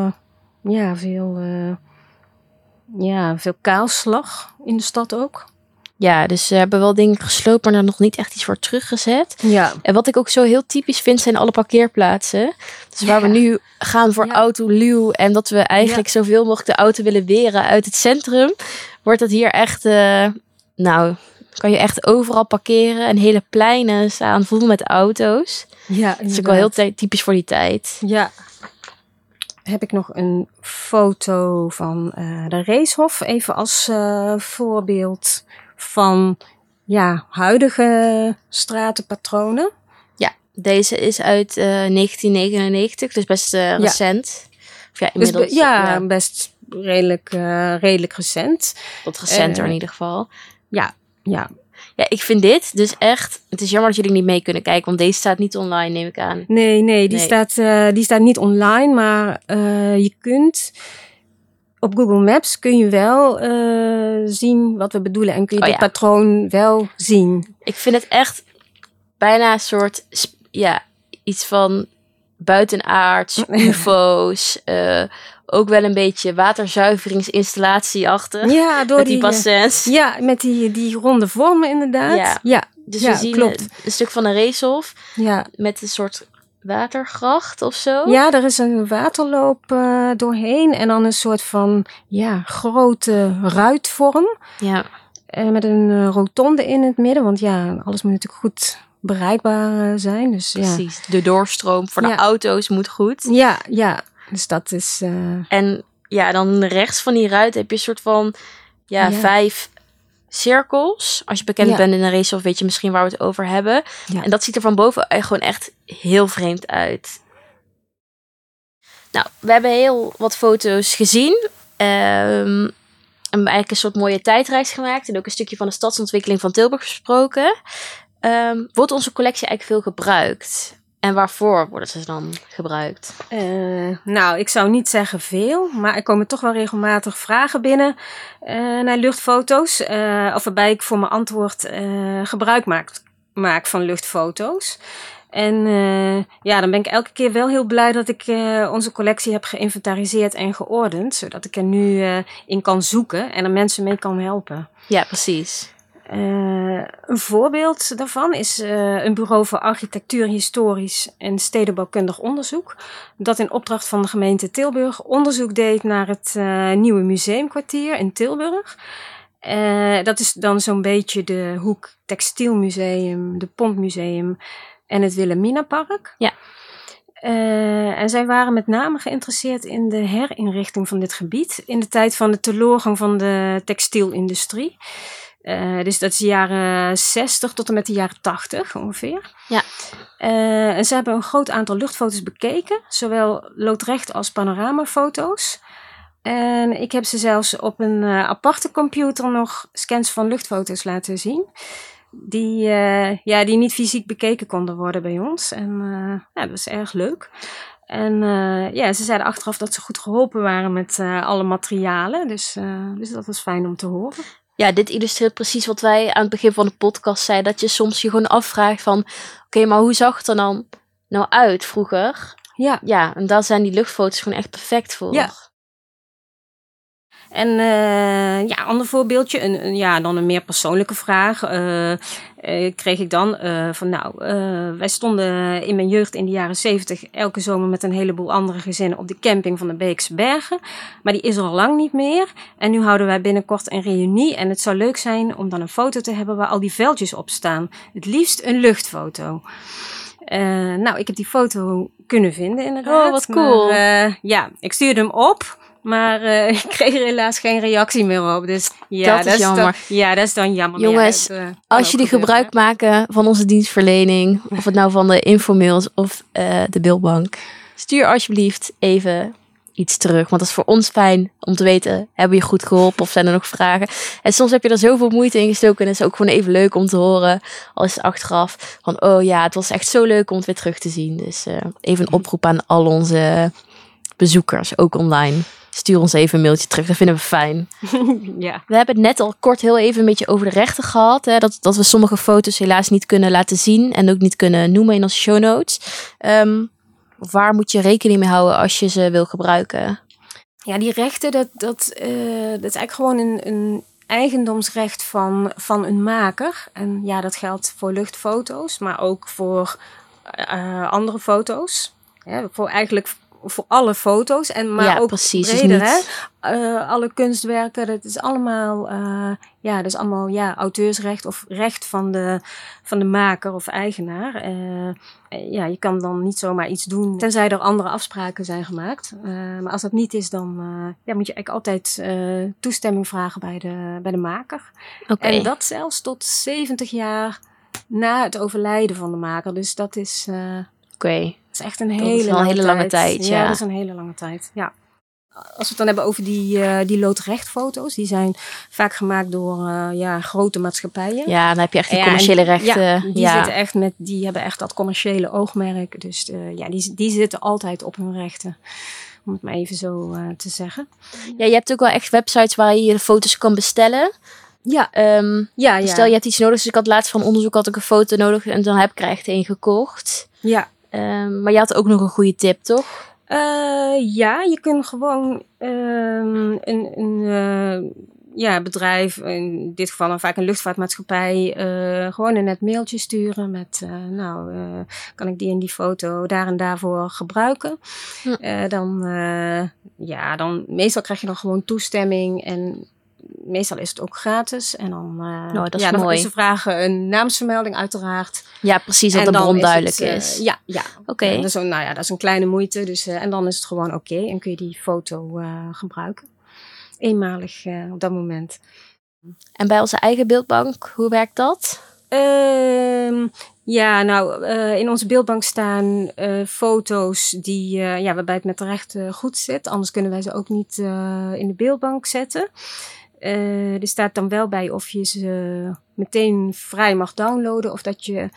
veel kaalslag in de stad ook. Ja, dus ze hebben wel dingen gesloopt, maar er nog niet echt iets voor teruggezet. Ja. En wat ik ook zo heel typisch vind, zijn alle parkeerplaatsen. Dus waar we nu gaan voor autoluw en dat we eigenlijk zoveel mogelijk de auto willen weren uit het centrum, wordt dat hier echt, kan je echt overal parkeren. En hele pleinen staan vol met auto's. Ja, Dat is ook wel heel typisch voor die tijd. Ja. Heb ik nog een foto van de Racehof, even als voorbeeld van huidige stratenpatronen. Ja, deze is uit 1999, dus best recent. Of ja, inmiddels. Dus best redelijk recent. Wat recenter in ieder geval. Ja. Ja, ik vind dit dus echt... Het is jammer dat jullie niet mee kunnen kijken, want deze staat niet online, neem ik aan. Nee, die staat niet online, maar je kunt op Google Maps kun je wel zien wat we bedoelen. En kun je dit patroon wel zien. Ik vind het echt bijna een soort, iets van buitenaards, ufo's. Ook wel een beetje waterzuiveringsinstallatie achter. Ja, door met die bassins. Ja, met die ronde vormen inderdaad. Ja, dus we zien klopt. Een stuk van een racehof. Ja. Met een soort watergracht of zo. Ja, er is een waterloop doorheen. En dan een soort van grote ruitvorm. Ja. Met een rotonde in het midden. Want alles moet natuurlijk goed bereikbaar zijn. Dus, precies, de doorstroom voor de auto's moet goed. Ja. Dus dat is... En dan rechts van die ruit heb je een soort van 5 cirkels. Als je bekend bent in een racehof, weet je misschien waar we het over hebben. Ja. En dat ziet er van boven gewoon echt heel vreemd uit. Nou, we hebben heel wat foto's gezien. En eigenlijk een soort mooie tijdreis gemaakt. En ook een stukje van de stadsontwikkeling van Tilburg besproken. Wordt onze collectie eigenlijk veel gebruikt? En waarvoor worden ze dan gebruikt? Nou, ik zou niet zeggen veel, maar er komen toch wel regelmatig vragen binnen naar luchtfoto's. Of waarbij ik voor mijn antwoord gebruik maak van luchtfoto's. En dan ben ik elke keer wel heel blij dat ik onze collectie heb geïnventariseerd en geordend. Zodat ik er nu in kan zoeken en er mensen mee kan helpen. Ja, precies. Een voorbeeld daarvan is een bureau voor architectuur, historisch en stedenbouwkundig onderzoek. Dat in opdracht van de gemeente Tilburg onderzoek deed naar het nieuwe museumkwartier in Tilburg. Dat is dan zo'n beetje de hoek Textielmuseum, de Pontmuseum en het Wilhelminapark. Ja. En zij waren met name geïnteresseerd in de herinrichting van dit gebied in de tijd van de teloorgang van de textielindustrie. Dus dat is de jaren 60 tot en met de jaren 80 ongeveer. Ja. En ze hebben een groot aantal luchtfoto's bekeken. Zowel loodrecht als panoramafoto's. En ik heb ze zelfs op een aparte computer nog scans van luchtfoto's laten zien. Die niet fysiek bekeken konden worden bij ons. En dat was erg leuk. En ze zeiden achteraf dat ze goed geholpen waren met alle materialen. Dus dat was fijn om te horen. Ja, dit illustreert precies wat wij aan het begin van de podcast zeiden. Dat je soms je gewoon afvraagt van... Oké, maar hoe zag het er dan nou uit vroeger? Ja. Ja, en daar zijn die luchtfoto's gewoon echt perfect voor. Ja. En ander voorbeeldje, dan een meer persoonlijke vraag. Kreeg ik dan wij stonden in mijn jeugd in de jaren 70 elke zomer met een heleboel andere gezinnen op de camping van de Beekse Bergen. Maar die is er al lang niet meer. En nu houden wij binnenkort een reunie. En het zou leuk zijn om dan een foto te hebben waar al die veldjes op staan. Het liefst een luchtfoto. Ik heb die foto kunnen vinden inderdaad. Oh, wat cool. Maar, ik stuurde hem op. Maar ik kreeg er helaas geen reactie meer op. Dus dat is jammer. Dat is dan jammer. Jongens, als jullie gebruik maken van onze dienstverlening, of het nou van de infomails of de beeldbank, stuur alsjeblieft even iets terug. Want dat is voor ons fijn om te weten, hebben we je goed geholpen of zijn er nog vragen? En soms heb je er zoveel moeite in gestoken en het is ook gewoon even leuk om te horen als achteraf van, het was echt zo leuk om het weer terug te zien. Dus even een oproep aan al onze bezoekers, ook online. Stuur ons even een mailtje terug, dat vinden we fijn. Ja. We hebben het net al kort heel even een beetje over de rechten gehad. Hè, dat we sommige foto's helaas niet kunnen laten zien en ook niet kunnen noemen in onze show notes. Waar moet je rekening mee houden als je ze wil gebruiken? Ja, die rechten, dat is eigenlijk gewoon een eigendomsrecht van een maker. En ja, dat geldt voor luchtfoto's, maar ook voor andere foto's. Ja, voor alle foto's, maar ook precies, breder, dus alle kunstwerken, dat is allemaal, auteursrecht of recht van de maker of eigenaar. Je kan dan niet zomaar iets doen, tenzij er andere afspraken zijn gemaakt. Maar als dat niet is, dan moet je eigenlijk altijd toestemming vragen bij de maker. Okay. En dat zelfs tot 70 jaar na het overlijden van de maker. Dus dat is... Oké. Dat is echt een hele lange tijd. Ja, dat is een hele lange tijd. Ja. Als we het dan hebben over die loodrechtfoto's, die zijn vaak gemaakt door grote maatschappijen. Ja, dan heb je echt die commerciële rechten. Ja, die hebben echt dat commerciële oogmerk. Dus die zitten altijd op hun rechten. om het maar even zo te zeggen. Ja, je hebt ook wel echt websites waar je de foto's kan bestellen. Ja. Stel, je hebt iets nodig. Dus ik had laatst van onderzoek had ik een foto nodig en dan heb ik er echt een gekocht. Ja. Maar je had ook nog een goede tip, toch? Ja, je kunt gewoon een bedrijf, in dit geval dan vaak een luchtvaartmaatschappij, gewoon een net mailtje sturen met, kan ik die en die foto daar en daarvoor gebruiken? Dan meestal krijg je dan gewoon toestemming en meestal is het ook gratis. En dan, dat is mooi. Ze vragen een naamsvermelding uiteraard. Ja, precies, dat de bron duidelijk is. Ja. Oké. Dat is een kleine moeite. Dus, en dan is het gewoon oké. En kun je die foto gebruiken. Eenmalig op dat moment. En bij onze eigen beeldbank, hoe werkt dat? In onze beeldbank staan foto's die, waarbij het met de rechten goed zit. Anders kunnen wij ze ook niet in de beeldbank zetten. Er staat dan wel bij of je ze meteen vrij mag downloaden of dat je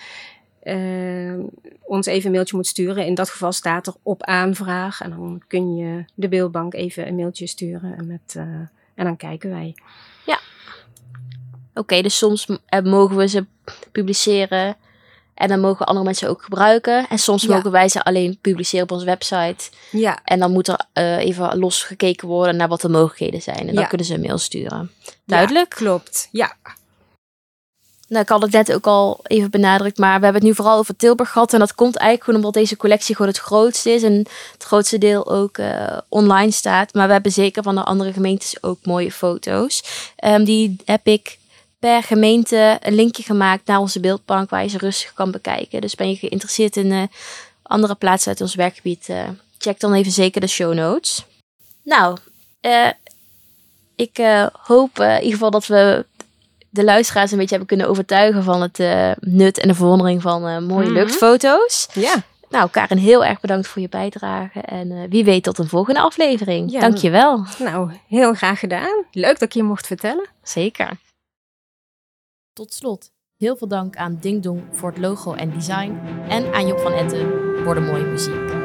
ons even een mailtje moet sturen. In dat geval staat er op aanvraag en dan kun je de beeldbank even een mailtje sturen en dan kijken wij. Ja. Oké, dus soms mogen we ze publiceren en dan mogen andere mensen ook gebruiken. En soms mogen wij ze alleen publiceren op onze website. Ja. En dan moet er even los gekeken worden naar wat de mogelijkheden zijn. En dan kunnen ze een mail sturen. Duidelijk? Ja, klopt, ja. Nou, ik had het net ook al even benadrukt, maar we hebben het nu vooral over Tilburg gehad. En dat komt eigenlijk gewoon omdat deze collectie gewoon het grootste is. En het grootste deel ook online staat. Maar we hebben zeker van de andere gemeentes ook mooie foto's. Die heb ik per gemeente een linkje gemaakt naar onze beeldbank waar je ze rustig kan bekijken. Dus ben je geïnteresseerd in andere plaatsen uit ons werkgebied, check dan even zeker de show notes. Nou, ik hoop in ieder geval dat we de luisteraars een beetje hebben kunnen overtuigen van het nut en de verwondering van mooie luchtfoto's. Ja. Nou, Karin, heel erg bedankt voor je bijdrage. En wie weet tot een volgende aflevering. Ja. Dankjewel. Nou, heel graag gedaan. Leuk dat ik je mocht vertellen. Zeker. Tot slot, heel veel dank aan Ding Dong voor het logo en design. En aan Job van Etten voor de mooie muziek.